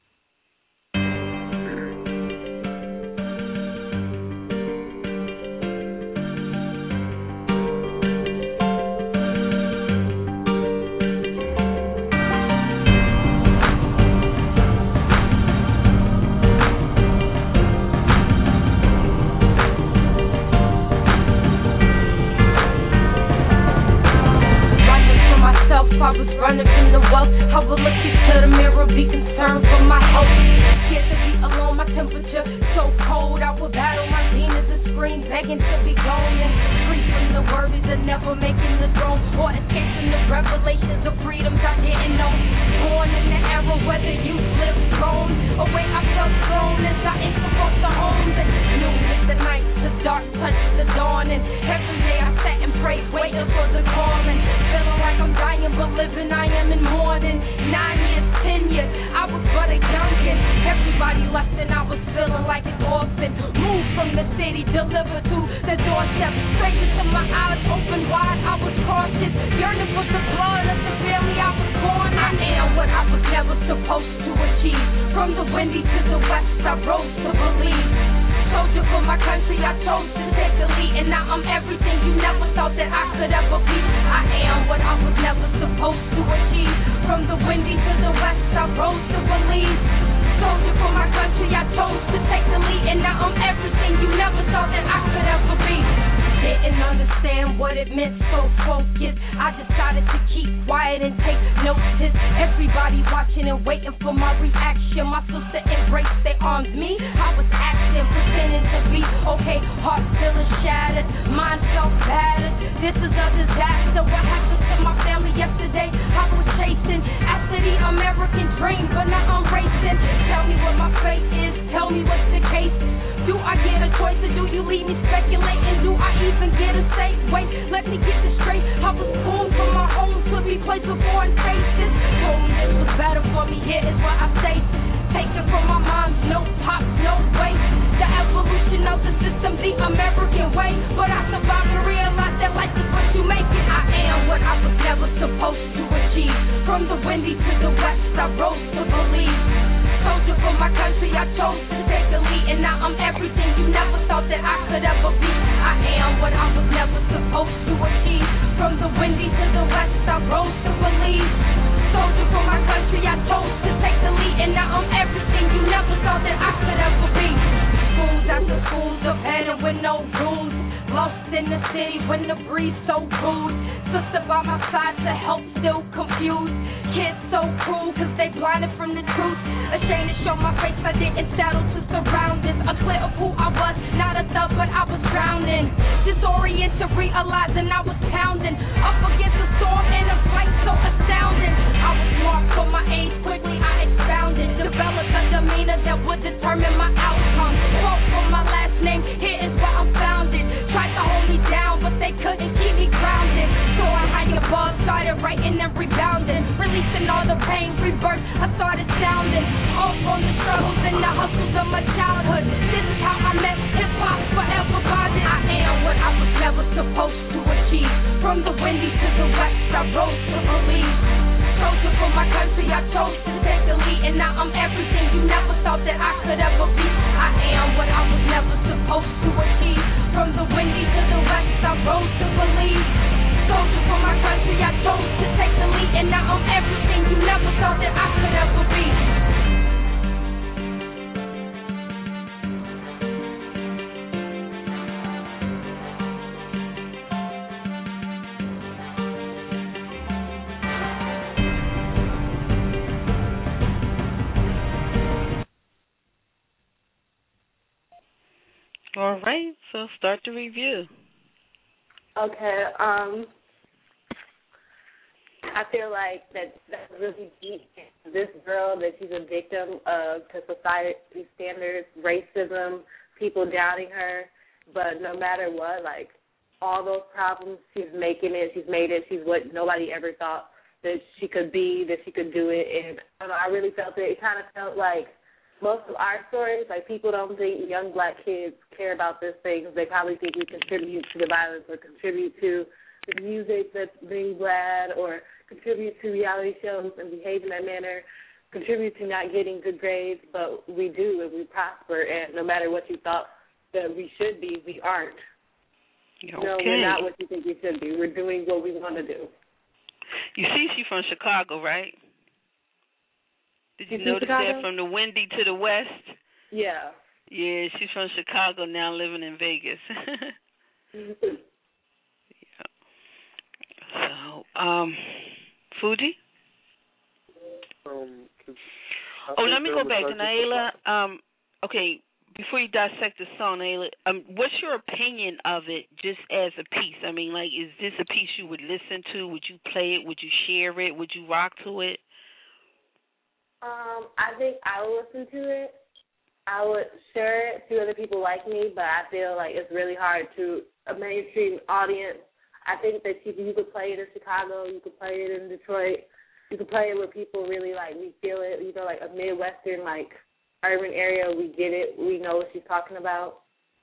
[SPEAKER 4] I was running from the wealth. I would look into the mirror, be concerned for my health. Scared to be alone, my temperature so cold. I would battle my demons and scream, begging to be gone. And free from the worries of never making the throne, or escaping the revelations of freedoms I didn't know. Born in the era where the youth live grown, away I felt thrown as I entered both the homes. And knew that the night, the dark touched the dawn. And every day I sat and prayed, waiting for the call. And feeling like I'm dying, but living I am in more than nine years, ten years. I was but a youngin'. Everybody left and I was feeling like an orphan. Moved from the city, delivered to the doorstep. Straight into my eyes open wide, I was cautious. Yearning for the blood of the family I was born. I am what I was never supposed to achieve. From the windy to the west, I rose to believe. Soldier for my country, I chose to take the lead, and now I'm everything you never thought that I could ever be. I am what I was never supposed to achieve. From the windy to the west, I rose to believe. Soldier for my country, I chose to take the lead, and now I'm everything you never thought that I could ever be. Didn't understand what it meant, so focused. I decided to keep quiet and take notice. Everybody watching and waiting for my reaction. My sister embraced, they armed me. I was acting, pretending to be okay. Heart feeling shattered, mind so battered. This is a disaster. What happened to my family yesterday? I was chasing after the American dream, but now I'm racing. Tell me what my fate is. Tell me what's the case. Do I get a choice or do you leave me speculating? Do I even get a say? Wait, let me get this straight. I was born from my home to be placed with foreign faces. Told me this was better for me, here is what I say. Taken from my mom's, no pops, no way. The evolution of the system, the American way. But I survived and realized that life is what you make it. I am what I was never supposed to achieve. From the windy to the west, I rose to believe. Soldier for my country, I chose to take the lead, and now I'm everything you never thought that I could ever be. I am what I was never supposed to achieve. From the windy to the west, I rose to believe. Soldier for my country, I chose to take the lead, and now I'm everything you never thought that I could ever be. Schools after schools, abandoned with no rules. Lost in the city when the breeze so cool. Sister by my side to help, still confused. Kids so cruel cause they blinded from the truth. Ashamed to show my face, I didn't settle to surroundings. Unclear of who I was, not a thug but I was drowning. Disoriented, realizing I was pounding up against the storm in a fight so astounding. I was marked for my age, quickly I expounded. Developed a demeanor that would determine my outcome. Quote from my last name, here is where I'm founded. Tried to hold me down, but they couldn't keep me grounded. So I high above, started writing and rebounding. Releasing all the pain, rebirth, I started sounding. Off on the struggles and the hustles of my childhood. This is how I met hip-hop, forever bonded. I am what I was never supposed to achieve. From the windy to the west, I rose to believe. Soldier for my country, I chose to take the lead, and now I'm everything you never thought that I could ever be. I am what I was never supposed to achieve. From the windy to the west, I rose to believe. Soldier for my country, I chose to take the lead, and now I'm everything you never thought that I could ever be.
[SPEAKER 9] All right, so start the review.
[SPEAKER 11] Okay, um, I feel like that that's really deep. This girl, that she's a victim of to society standards, racism, people doubting her, but no matter what, like, all those problems, she's making it, she's made it, she's what nobody ever thought that she could be, that she could do it, and I don't know, I really felt it. It kind of felt like most of our stories, like, people don't think young black kids care about these things. They probably think we contribute to the violence or contribute to the music that's being bad or contribute to reality shows and behave in that manner, contribute to not getting good grades, but we do and we prosper, and no matter what you thought that we should be, we aren't.
[SPEAKER 9] Okay.
[SPEAKER 11] No, we're not what you think we should be. We're doing what we want to do.
[SPEAKER 9] You see, she's from Chicago, right? Did you notice that from the windy to the west?
[SPEAKER 11] Yeah.
[SPEAKER 9] Yeah, she's from Chicago now, living in Vegas. Yeah. So, um, Fuji?
[SPEAKER 13] Um,
[SPEAKER 9] oh, let me go back to Naila. Um, okay, before you dissect the song, Naila, um, what's your opinion of it just as a piece? I mean, like, is this a piece you would listen to? Would you play it? Would you share it? Would you rock to it?
[SPEAKER 11] Um, I think I would listen to it. I would share it to other people like me, but I feel like it's really hard to a mainstream audience. I think that you, you could play it in Chicago, you could play it in Detroit, you could play it where people really, like, we feel it, you know, like a Midwestern, like, urban area, we get it, we know what she's talking about.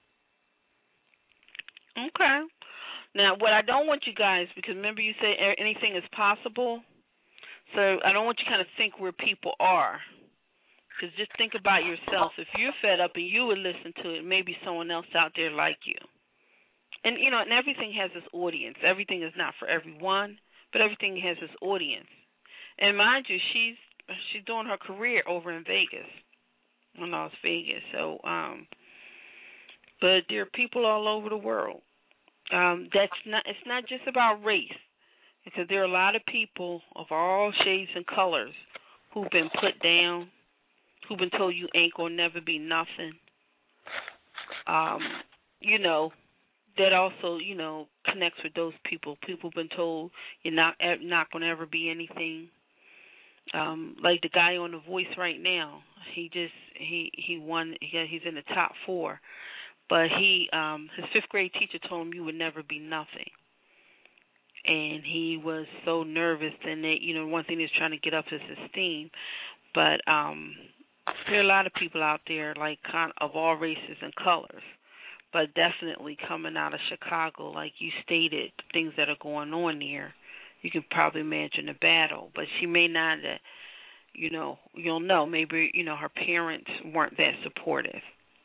[SPEAKER 9] Okay. Now, what I don't want you guys, because remember you said anything is possible, so I don't want you to kind of think where people are. Because just think about yourself. If you're fed up and you would listen to it, maybe someone else out there like you. And, you know, and everything has its audience. Everything is not for everyone, but everything has its audience. And mind you, she's she's doing her career over in Vegas, in Las Vegas. So, um, but there are people all over the world. Um, that's not. It's not just about race, because there are a lot of people of all shades and colors who've been put down, who've been told you ain't gonna never be nothing. Um, you know, that also, you know, connects with those people. People have been told you're not not gonna ever be anything. Um, like the guy on The Voice right now, he just he he won. He, he's in the top four, but he um, his fifth grade teacher told him you would never be nothing, and he was so nervous. And that, you know, one thing is trying to get up his esteem, but um, there are a lot of people out there like kind of all races and colors, but definitely coming out of Chicago, like you stated, things that are going on there. You can probably imagine the battle, but she may not, uh, you know, you'll know, maybe, you know, her parents weren't that supportive.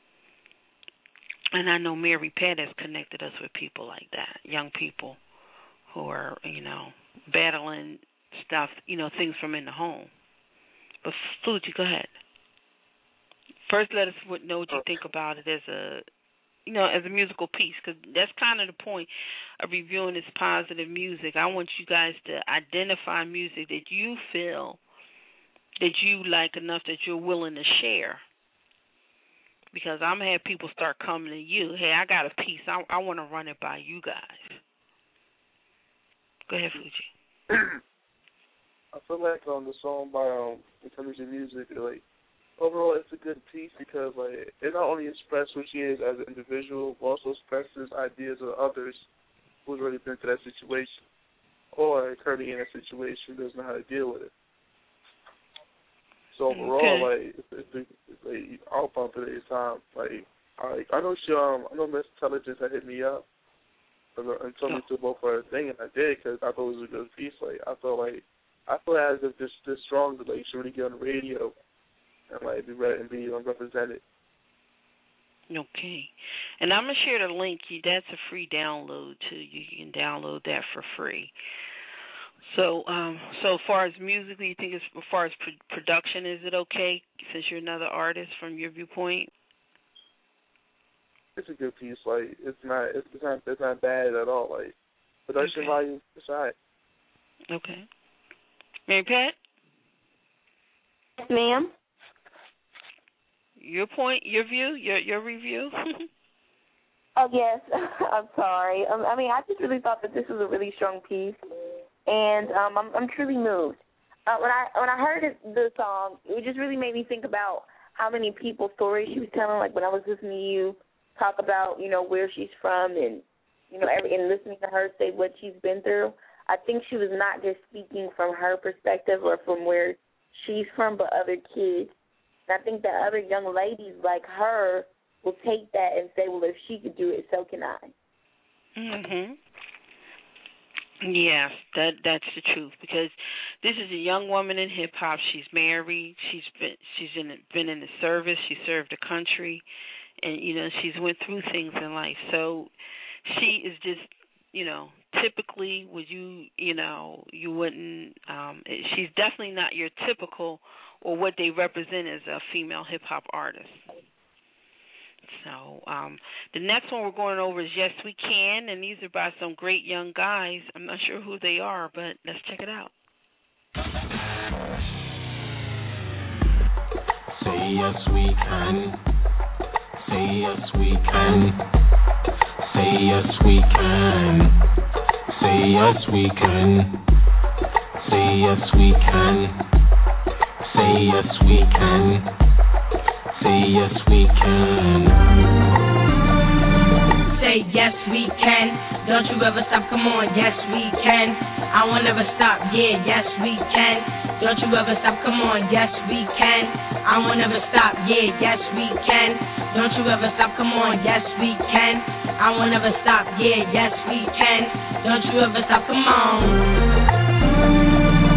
[SPEAKER 9] And I know Mary Pat has connected us with people like that, young people who are, you know, battling stuff, you know, things from in the home. But Fuji, go ahead. First, let us know what you think about it as a, you know, as a musical piece, because that's kind of the point of reviewing this positive music. I want you guys to identify music that you feel that you like enough that you're willing to share. Because I'm going to have people start coming to you. Hey, I got a piece. I, I want to run it by you guys. Go ahead, Fuji.
[SPEAKER 13] I feel like um, the song by um, in terms of music, like, overall, it's a good piece because, like, it not only expresses who she is as an individual, but also expresses ideas of others who's already been through that situation or currently in that situation, doesn't know how to deal with it. So overall, okay. like, it's, it's, it's, like, I'll bump it every time. Like, I, I know she, um, I know Miss Intelligence had hit me up and told me to vote for her thing, and I did because I thought it was a good piece. Like, I felt like, I feel as if this this strong, like, she really get on the radio and like be ready and be represented.
[SPEAKER 9] Okay, and I'm gonna share the link. That's a free download too. You can download that for free. So, um, so as far as musically, you think as, as far as pro- production, is it okay? Since you're another artist, from your viewpoint,
[SPEAKER 13] it's a good piece. Like it's not, it's not, it's not bad at all. Like production
[SPEAKER 9] okay.
[SPEAKER 13] value, it's all right.
[SPEAKER 9] Okay, Mary Pat.
[SPEAKER 10] Yes, ma'am.
[SPEAKER 9] Your point, your view, your your review.
[SPEAKER 10] Oh yes, I'm sorry. Um, I mean, I just really thought that this was a really strong piece, and um, I'm I'm truly moved. Uh, when I when I heard it, the song, it just really made me think about how many people's stories she was telling. Like when I was listening to you talk about, you know, where she's from, and you know, every, and listening to her say what she's been through. I think she was not just speaking from her perspective or from where she's from, but other kids. And I think that other young ladies like her will take that and say, well, if she could do it, so can I.
[SPEAKER 9] Mhm. Yes, that that's the truth, because this is a young woman in hip hop. She's married. She's been she's in been in the service. She served the country, and you know she's went through things in life. So she is just, you know, typically would you you know you wouldn't. Um, she's definitely not your typical or what they represent as a female hip hop artist. So um, the next one we're going over is Yes We Can, and these are by some great young guys. I'm not sure who they are, but let's check it out.
[SPEAKER 14] Say yes we can. Say yes we can. Say yes we can. Say yes we can. Say yes we can. Say yes we can. Say yes we can.
[SPEAKER 4] Say yes we can. Don't you ever stop, come on, yes we can. I won't ever stop, yeah, yes we can. Don't you ever stop, come on, yes we can. I won't ever stop, yeah, yes we can. Don't you ever stop, come on, yes we can. I won't ever stop, yeah, yes we can. Don't you ever stop, come on.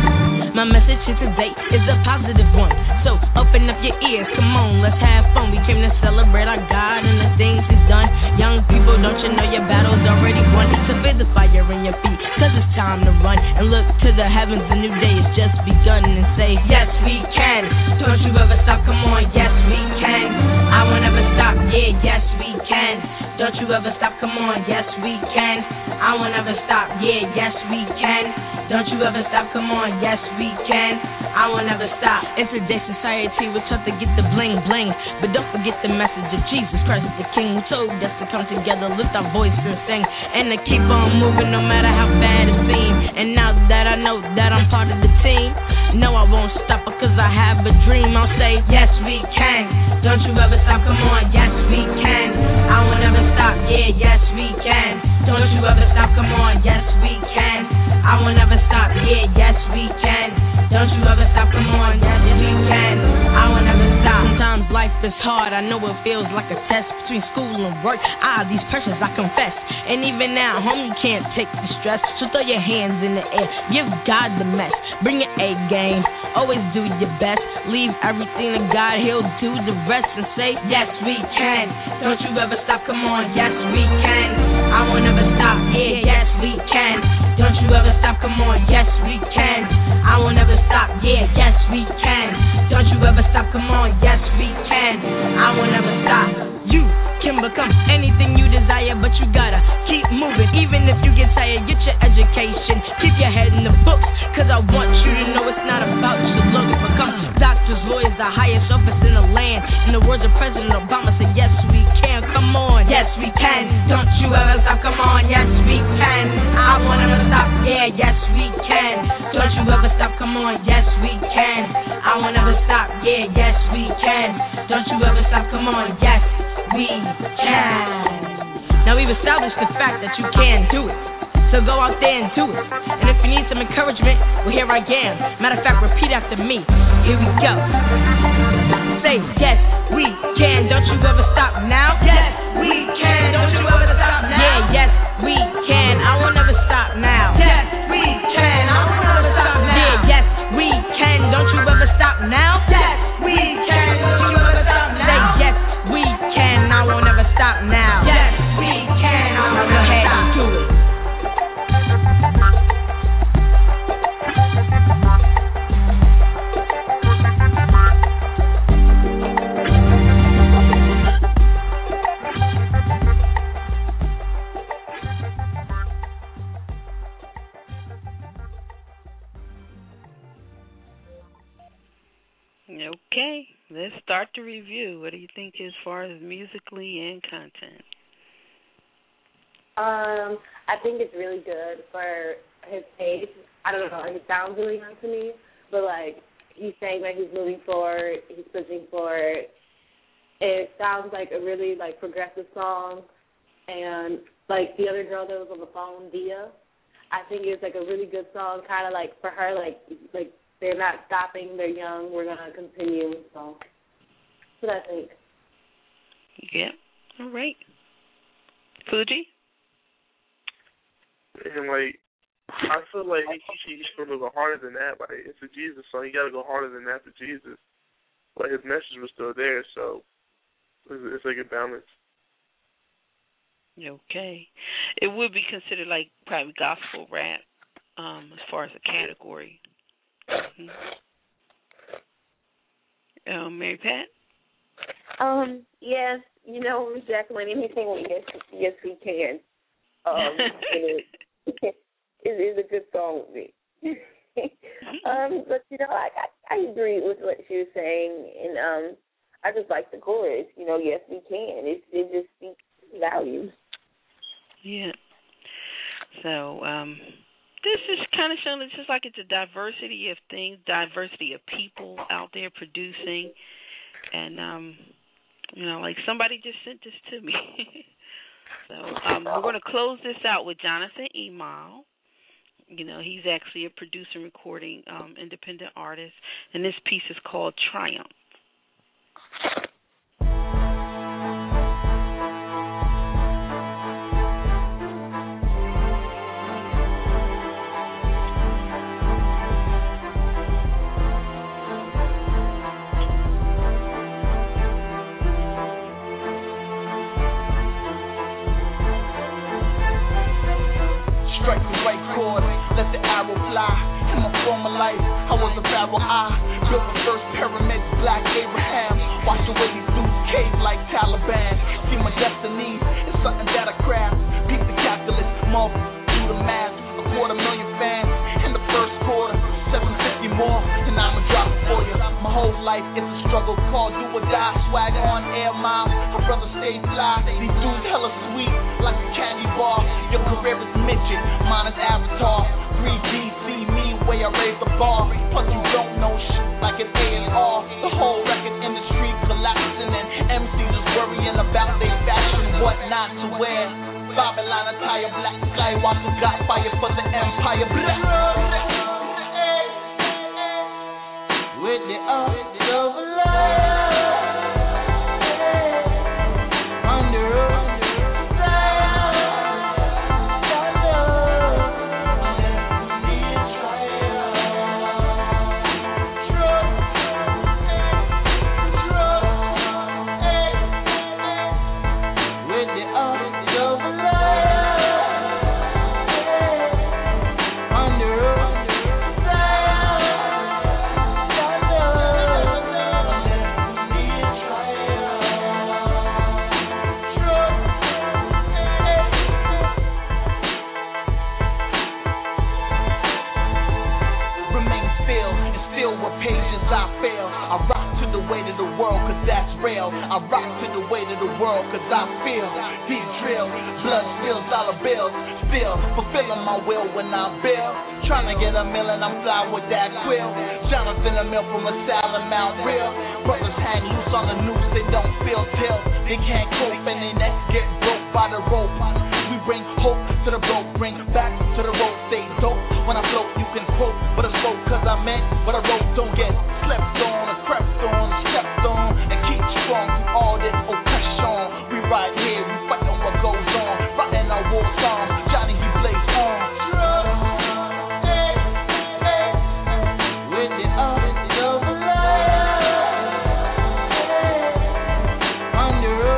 [SPEAKER 4] My message here today is a positive one. So open up your ears, come on, let's have fun. We came to celebrate our God and the things He's done. Young people, don't you know your battle's already won? So feel the fire in your feet, cause it's time to run. And look to the heavens, a new day has just begun. And say, yes we can. Don't you ever stop, come on, yes we can. I won't ever stop, yeah, yes we can. Don't you ever stop, come on, yes we can. I won't ever stop, yeah, yes we can. Don't you ever stop, come on, yes we can. I won't ever stop. In today's society, we're taught to get the bling bling, but don't forget the message of Jesus Christ is the King, who told us to come together, lift our voice and sing, and to keep on moving no matter how bad it seems. And now that I know that I'm part of the team, no I won't stop because I have a dream. I'll say, yes we can. Don't you ever stop, come on, yes we can. I won't ever stop, yeah, yes we can. Don't you ever stop, come on, yes we can. I won't ever stop, yeah, yes we can. Don't you ever stop, come on, yes we can. I won't ever stop. Sometimes life is hard, I know it feels like a test between school and work. Ah, these pressures I confess. And even now, home, you can't take the stress. So throw your hands in the air, give God the mess. Bring your A game, always do your best. Leave everything to God, He'll do the rest. And say, yes we can. Don't you ever stop, come on, yes we can. I won't ever stop, yeah, yes we can. Don't you ever stop, come on, yes we can. I won't ever stop, yeah, yes we can. Don't you ever stop, come on, yes we can. I won't ever stop. You can become anything you desire, but you gotta keep moving. Even if you get tired, get your education. Keep your head in the books, cause I want you to know it's not about your looks. Become doctors, lawyers, the highest office in the land. In the words of President Obama, say yes we can. Come on, yes we can. Don't you ever stop, come on, yes we can. I won't ever stop, yeah, yes we can. Don't you ever stop, come on, yes we can. I won't ever stop, yeah, yes we can. Don't you ever stop, come on, yes we can. Now we've established the fact that you can do it, so go out there and do it. And if you need some encouragement, well here I am. Matter of fact, repeat after me. Here we go. Say yes we can. Don't you ever stop now. Yes we can. Don't you ever stop now. Yeah, yes we can. I won't ever stop now. Yes we can. I won't ever stop now. Yeah, yes we can. Don't you ever stop now. Yes we can. Don't you ever stop now. Say yes we can. I won't ever stop now. Yes we can. I won't ever stop. Go ahead and do it.
[SPEAKER 9] Okay, let's start the review. What do you think as far as musically and content?
[SPEAKER 11] Um, I think it's really good for his pace. I don't know, it sounds really young to me, but like he's saying that he's moving forward, he's pushing forward. It sounds like a really like progressive song, and like the other girl that was on the phone, Dia, I think it's like a really good song, kind of like for her, like like. They're not stopping. They're young. We're going to continue. So that's what I think.
[SPEAKER 9] Yeah. All right. Fuji?
[SPEAKER 13] And, like, I feel like he, he should go harder than that. Like, it's a Jesus song. You got to go harder than that for Jesus. But his message was still there, so it's, it's like a balance.
[SPEAKER 9] Okay. It would be considered, like, probably gospel rap um, as far as a category. Mm-hmm. Um, Mary Pat?
[SPEAKER 12] Um, yes, you know, Miss Jacqueline, anything with yes, yes we can. Um, it, is, it is a good song with me. um, but you know, I, I I agree with what she was saying, and um, I just like the chorus. You know, yes we can. It it just speaks values.
[SPEAKER 9] Yeah. So, um. This is kind of showing it's just like it's a diversity of things, diversity of people out there producing. And, um, you know, like somebody just sent this to me. so um, we're going to close this out with Jonathan Emal. You know, he's actually a producer, recording, um, independent artist. And this piece is called Triumph.
[SPEAKER 15] of Pharaoh. I built the first pyramids, Black Abraham. Watch the way these dudes cave like Taliban. See my destiny, it's something that I craft. Beat the calculus, mother, do the math. A quarter million fans in the first quarter, seven fifty more, and I'ma drop it for you. My whole life is a struggle, called do or die. Swag on air miles, my brother stay fly. These dudes hella sweet, like a candy bar. Your career is midget, mine is Avatar. three D, see me where I raise the bar. Plus you don't know shit like an A and R. The whole record industry collapsing, and M Cs is worrying about their fashion, what not to wear. Babylon attire, black Skywalker got fire for the empire. Black. With the up over love, under I rock to the weight of the world, cause I feel deep drill, blood spills, dollar bills, still fulfilling my will when I build. Trying to get a million, I'm fly with that quill. Jonathan a mill from a salad mount real. Brothers hang loose on the noose, they don't feel till they can't cope and they necks get broke by the rope. We bring hope to the broke, bring back to the rope, stay dope. When I float, you can quote, but I spoke cause I meant what I wrote. Don't get slept on or crept on, stepped on, and keep strong through all this oppression. We right here, we fighting what goes on, writing our war song. Johnny, he plays on. With the up and over love, under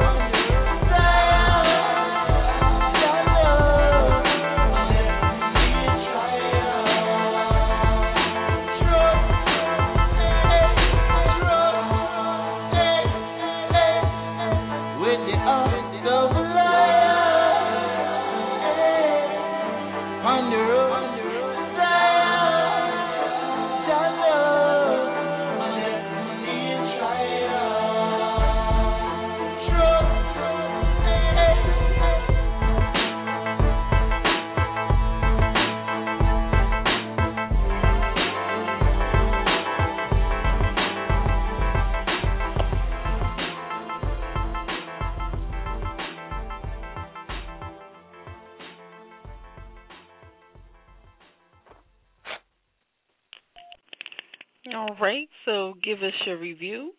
[SPEAKER 9] All right, so give us your review.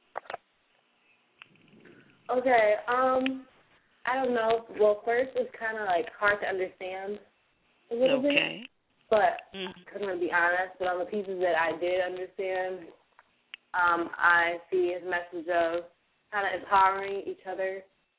[SPEAKER 11] Okay, um, I don't know. Well, first it's kind of like hard to understand a little
[SPEAKER 9] okay.
[SPEAKER 11] bit, but
[SPEAKER 9] mm.
[SPEAKER 11] I'm gonna be honest. But on the pieces that I did understand, um, I see his message of kind of empowering each other.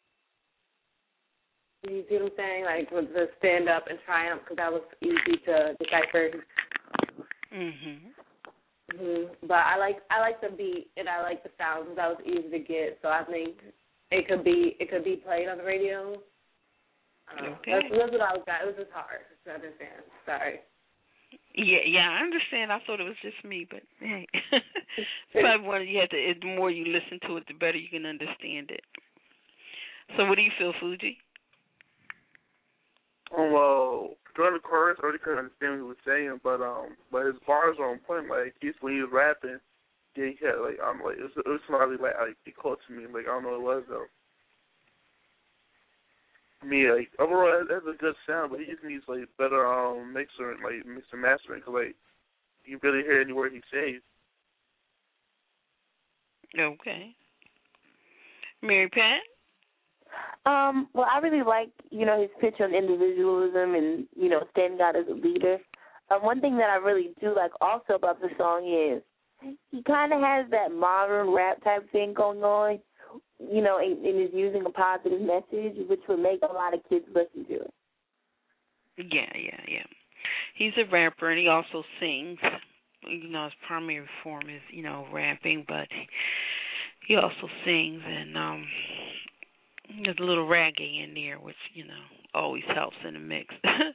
[SPEAKER 11] You see what I'm saying? Like with the stand up and triumph, because that was easy to decipher.
[SPEAKER 9] Mhm.
[SPEAKER 11] Mm-hmm. But I like I like the beat and I like the sounds. That was easy to get, so I think it could be it could be played on the radio. Um,
[SPEAKER 9] okay.
[SPEAKER 11] That's, that's what I was got. It was just hard to understand. Sorry.
[SPEAKER 9] Yeah, yeah, I understand. I thought it was just me, but hey, probably one you have to. The more you listen to it, the better you can understand it. So, what do you feel, Fuji?
[SPEAKER 13] Oh, well, during the chorus, I really couldn't understand what he was saying, but um, but his bars were on point. Like, he's, when he was rapping, yeah, he had like, I'm like, it was, it was somebody like, like, it close to me. Like, I don't know what it was though. I mean, like, overall, it has a good sound, but he just needs like better um mixer and like mix and mastering, cause like, you really hear any word he says.
[SPEAKER 9] Okay. Mary Pat?
[SPEAKER 10] Um, well, I really like, you know, his pitch on individualism and, you know, standing out as a leader. Um, one thing that I really do like also about the song is he kind of has that modern rap type thing going on, you know, and, and is using a positive message, which would make a lot of kids listen to it.
[SPEAKER 9] Yeah, yeah, yeah. He's a rapper and he also sings. you know, his primary form is, you know, rapping, but he also sings, and um, there's a little reggae in there, which, you know, always helps in the mix.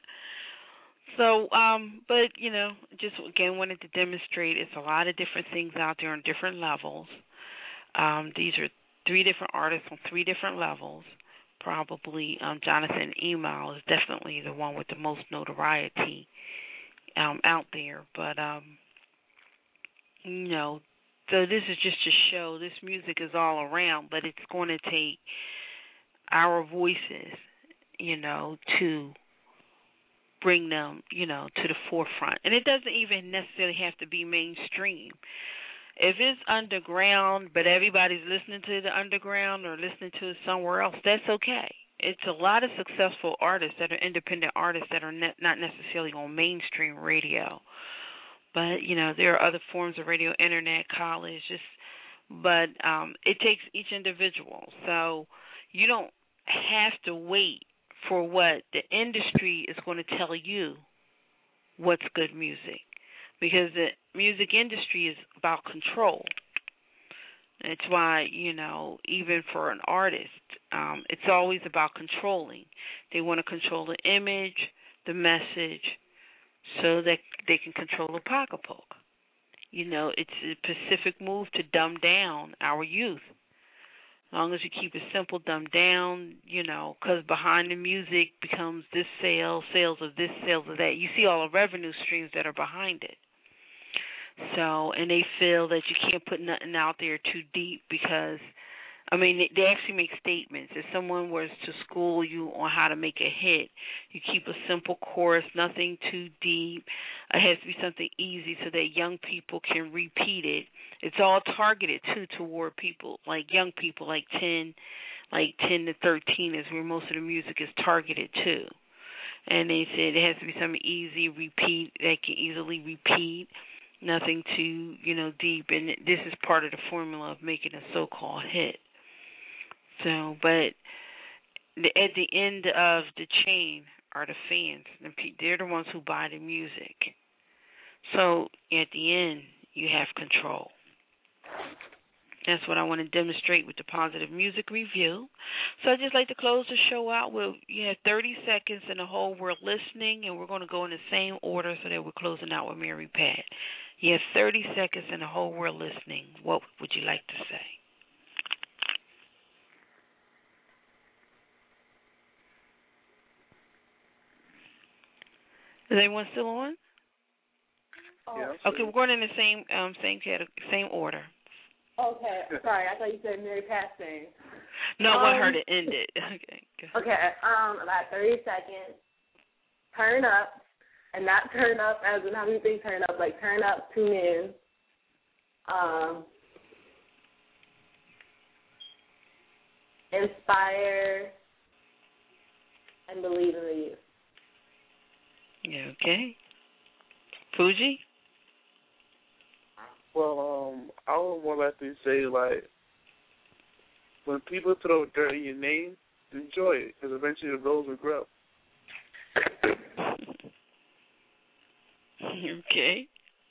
[SPEAKER 9] So, um, but, you know, just, again, wanted to demonstrate it's a lot of different things out there on different levels. Um, these are three different artists on three different levels. Probably um, Jonathan Email is definitely the one with the most notoriety um, out there. But, um, you know, so this is just to show this music is all around, but it's going to take our voices, you know, to bring them, you know, to the forefront. And it doesn't even necessarily have to be mainstream. If it's underground, but everybody's listening to the underground or listening to it somewhere else, that's okay. It's a lot of successful artists that are independent artists that are ne- not necessarily on mainstream radio. But, you know, there are other forms of radio, internet, college, just, but um, it takes each individual. So you don't have to wait for what the industry is going to tell you what's good music, because the music industry is about control. It's why, you know, even for an artist, um, it's always about controlling. They want to control the image, the message, so that they can control the pocketbook. You know, it's a specific move to dumb down our youth. As long as you keep it simple, dumbed down, you know, because behind the music becomes this sale, sales of this, sales of that. You see all the revenue streams that are behind it. So, and they feel that you can't put nothing out there too deep because, I mean, they, they actually make statements. If someone was to school you on how to make a hit, you keep a simple chorus, nothing too deep. It has to be something easy so that young people can repeat it. It's all targeted, too, toward people, like young people, like ten, like ten to thirteen is where most of the music is targeted to. And they said it has to be something easy, repeat, that can easily repeat, nothing too, you know, deep. And this is part of the formula of making a so-called hit. So, but the, at the end of the chain are the fans. They're the ones who buy the music. So at the end, you have control. That's what I want to demonstrate with the positive music review. So I'd just like to close the show out with, you have thirty seconds and the whole world listening, and we're going to go in the same order so that we're closing out with Mary Pat. You have thirty seconds and the whole world listening. What would you like to say? Is everyone still on?
[SPEAKER 11] Yeah.
[SPEAKER 9] Okay, we're going in the same um, same category, same order.
[SPEAKER 11] Okay, sorry, I thought you said Mary Pat thing.
[SPEAKER 9] No,
[SPEAKER 11] um,
[SPEAKER 9] I want her to end it. Okay. Go.
[SPEAKER 11] Okay, um, about thirty seconds. Turn up, and not turn up as in how you think turn up, like turn up, tune in. Um, inspire, and believe in the youth.
[SPEAKER 9] Yeah, okay. Fuji?
[SPEAKER 13] Well, um, I would more likely say, like, when people throw dirt in your name, enjoy it, because eventually the rose will grow.
[SPEAKER 9] Okay.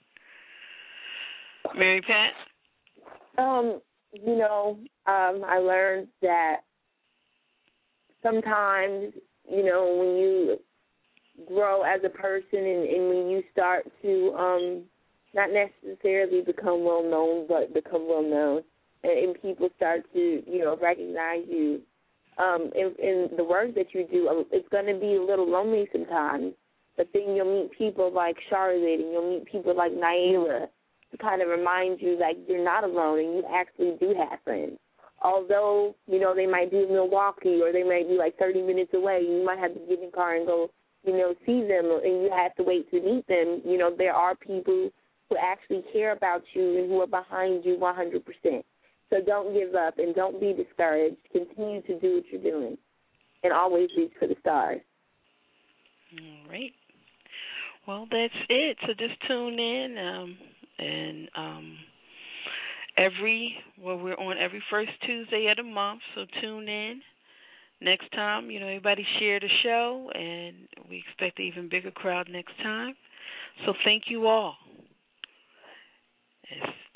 [SPEAKER 9] Mary Pat?
[SPEAKER 10] Um, you know, um, I learned that sometimes, you know, when you grow as a person and, and when you start to um, not necessarily become well known, but become well known, and, and people start to, you know, recognize you um, in, in the work that you do, it's going to be a little lonely sometimes. But then you'll meet people like Charlotte and you'll meet people like Naila to kind of remind you that you're not alone and you actually do have friends. Although, you know, they might be in Milwaukee or they might be like thirty minutes away, you might have to get in the car and go, you know, see them and you have to wait to meet them. You know, there are people who actually care about you and who are behind you one hundred percent. So don't give up and don't be discouraged. Continue to do what you're doing and always reach for the stars.
[SPEAKER 9] All right. Well, that's it. So just tune in um, and um, every, well, we're on every first Tuesday of the month, so tune in. Next time, you know, everybody share the show, and we expect an even bigger crowd next time. So thank you all.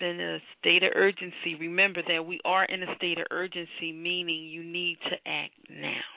[SPEAKER 9] in a state of urgency. Remember that we are in a state of urgency, meaning you need to act now.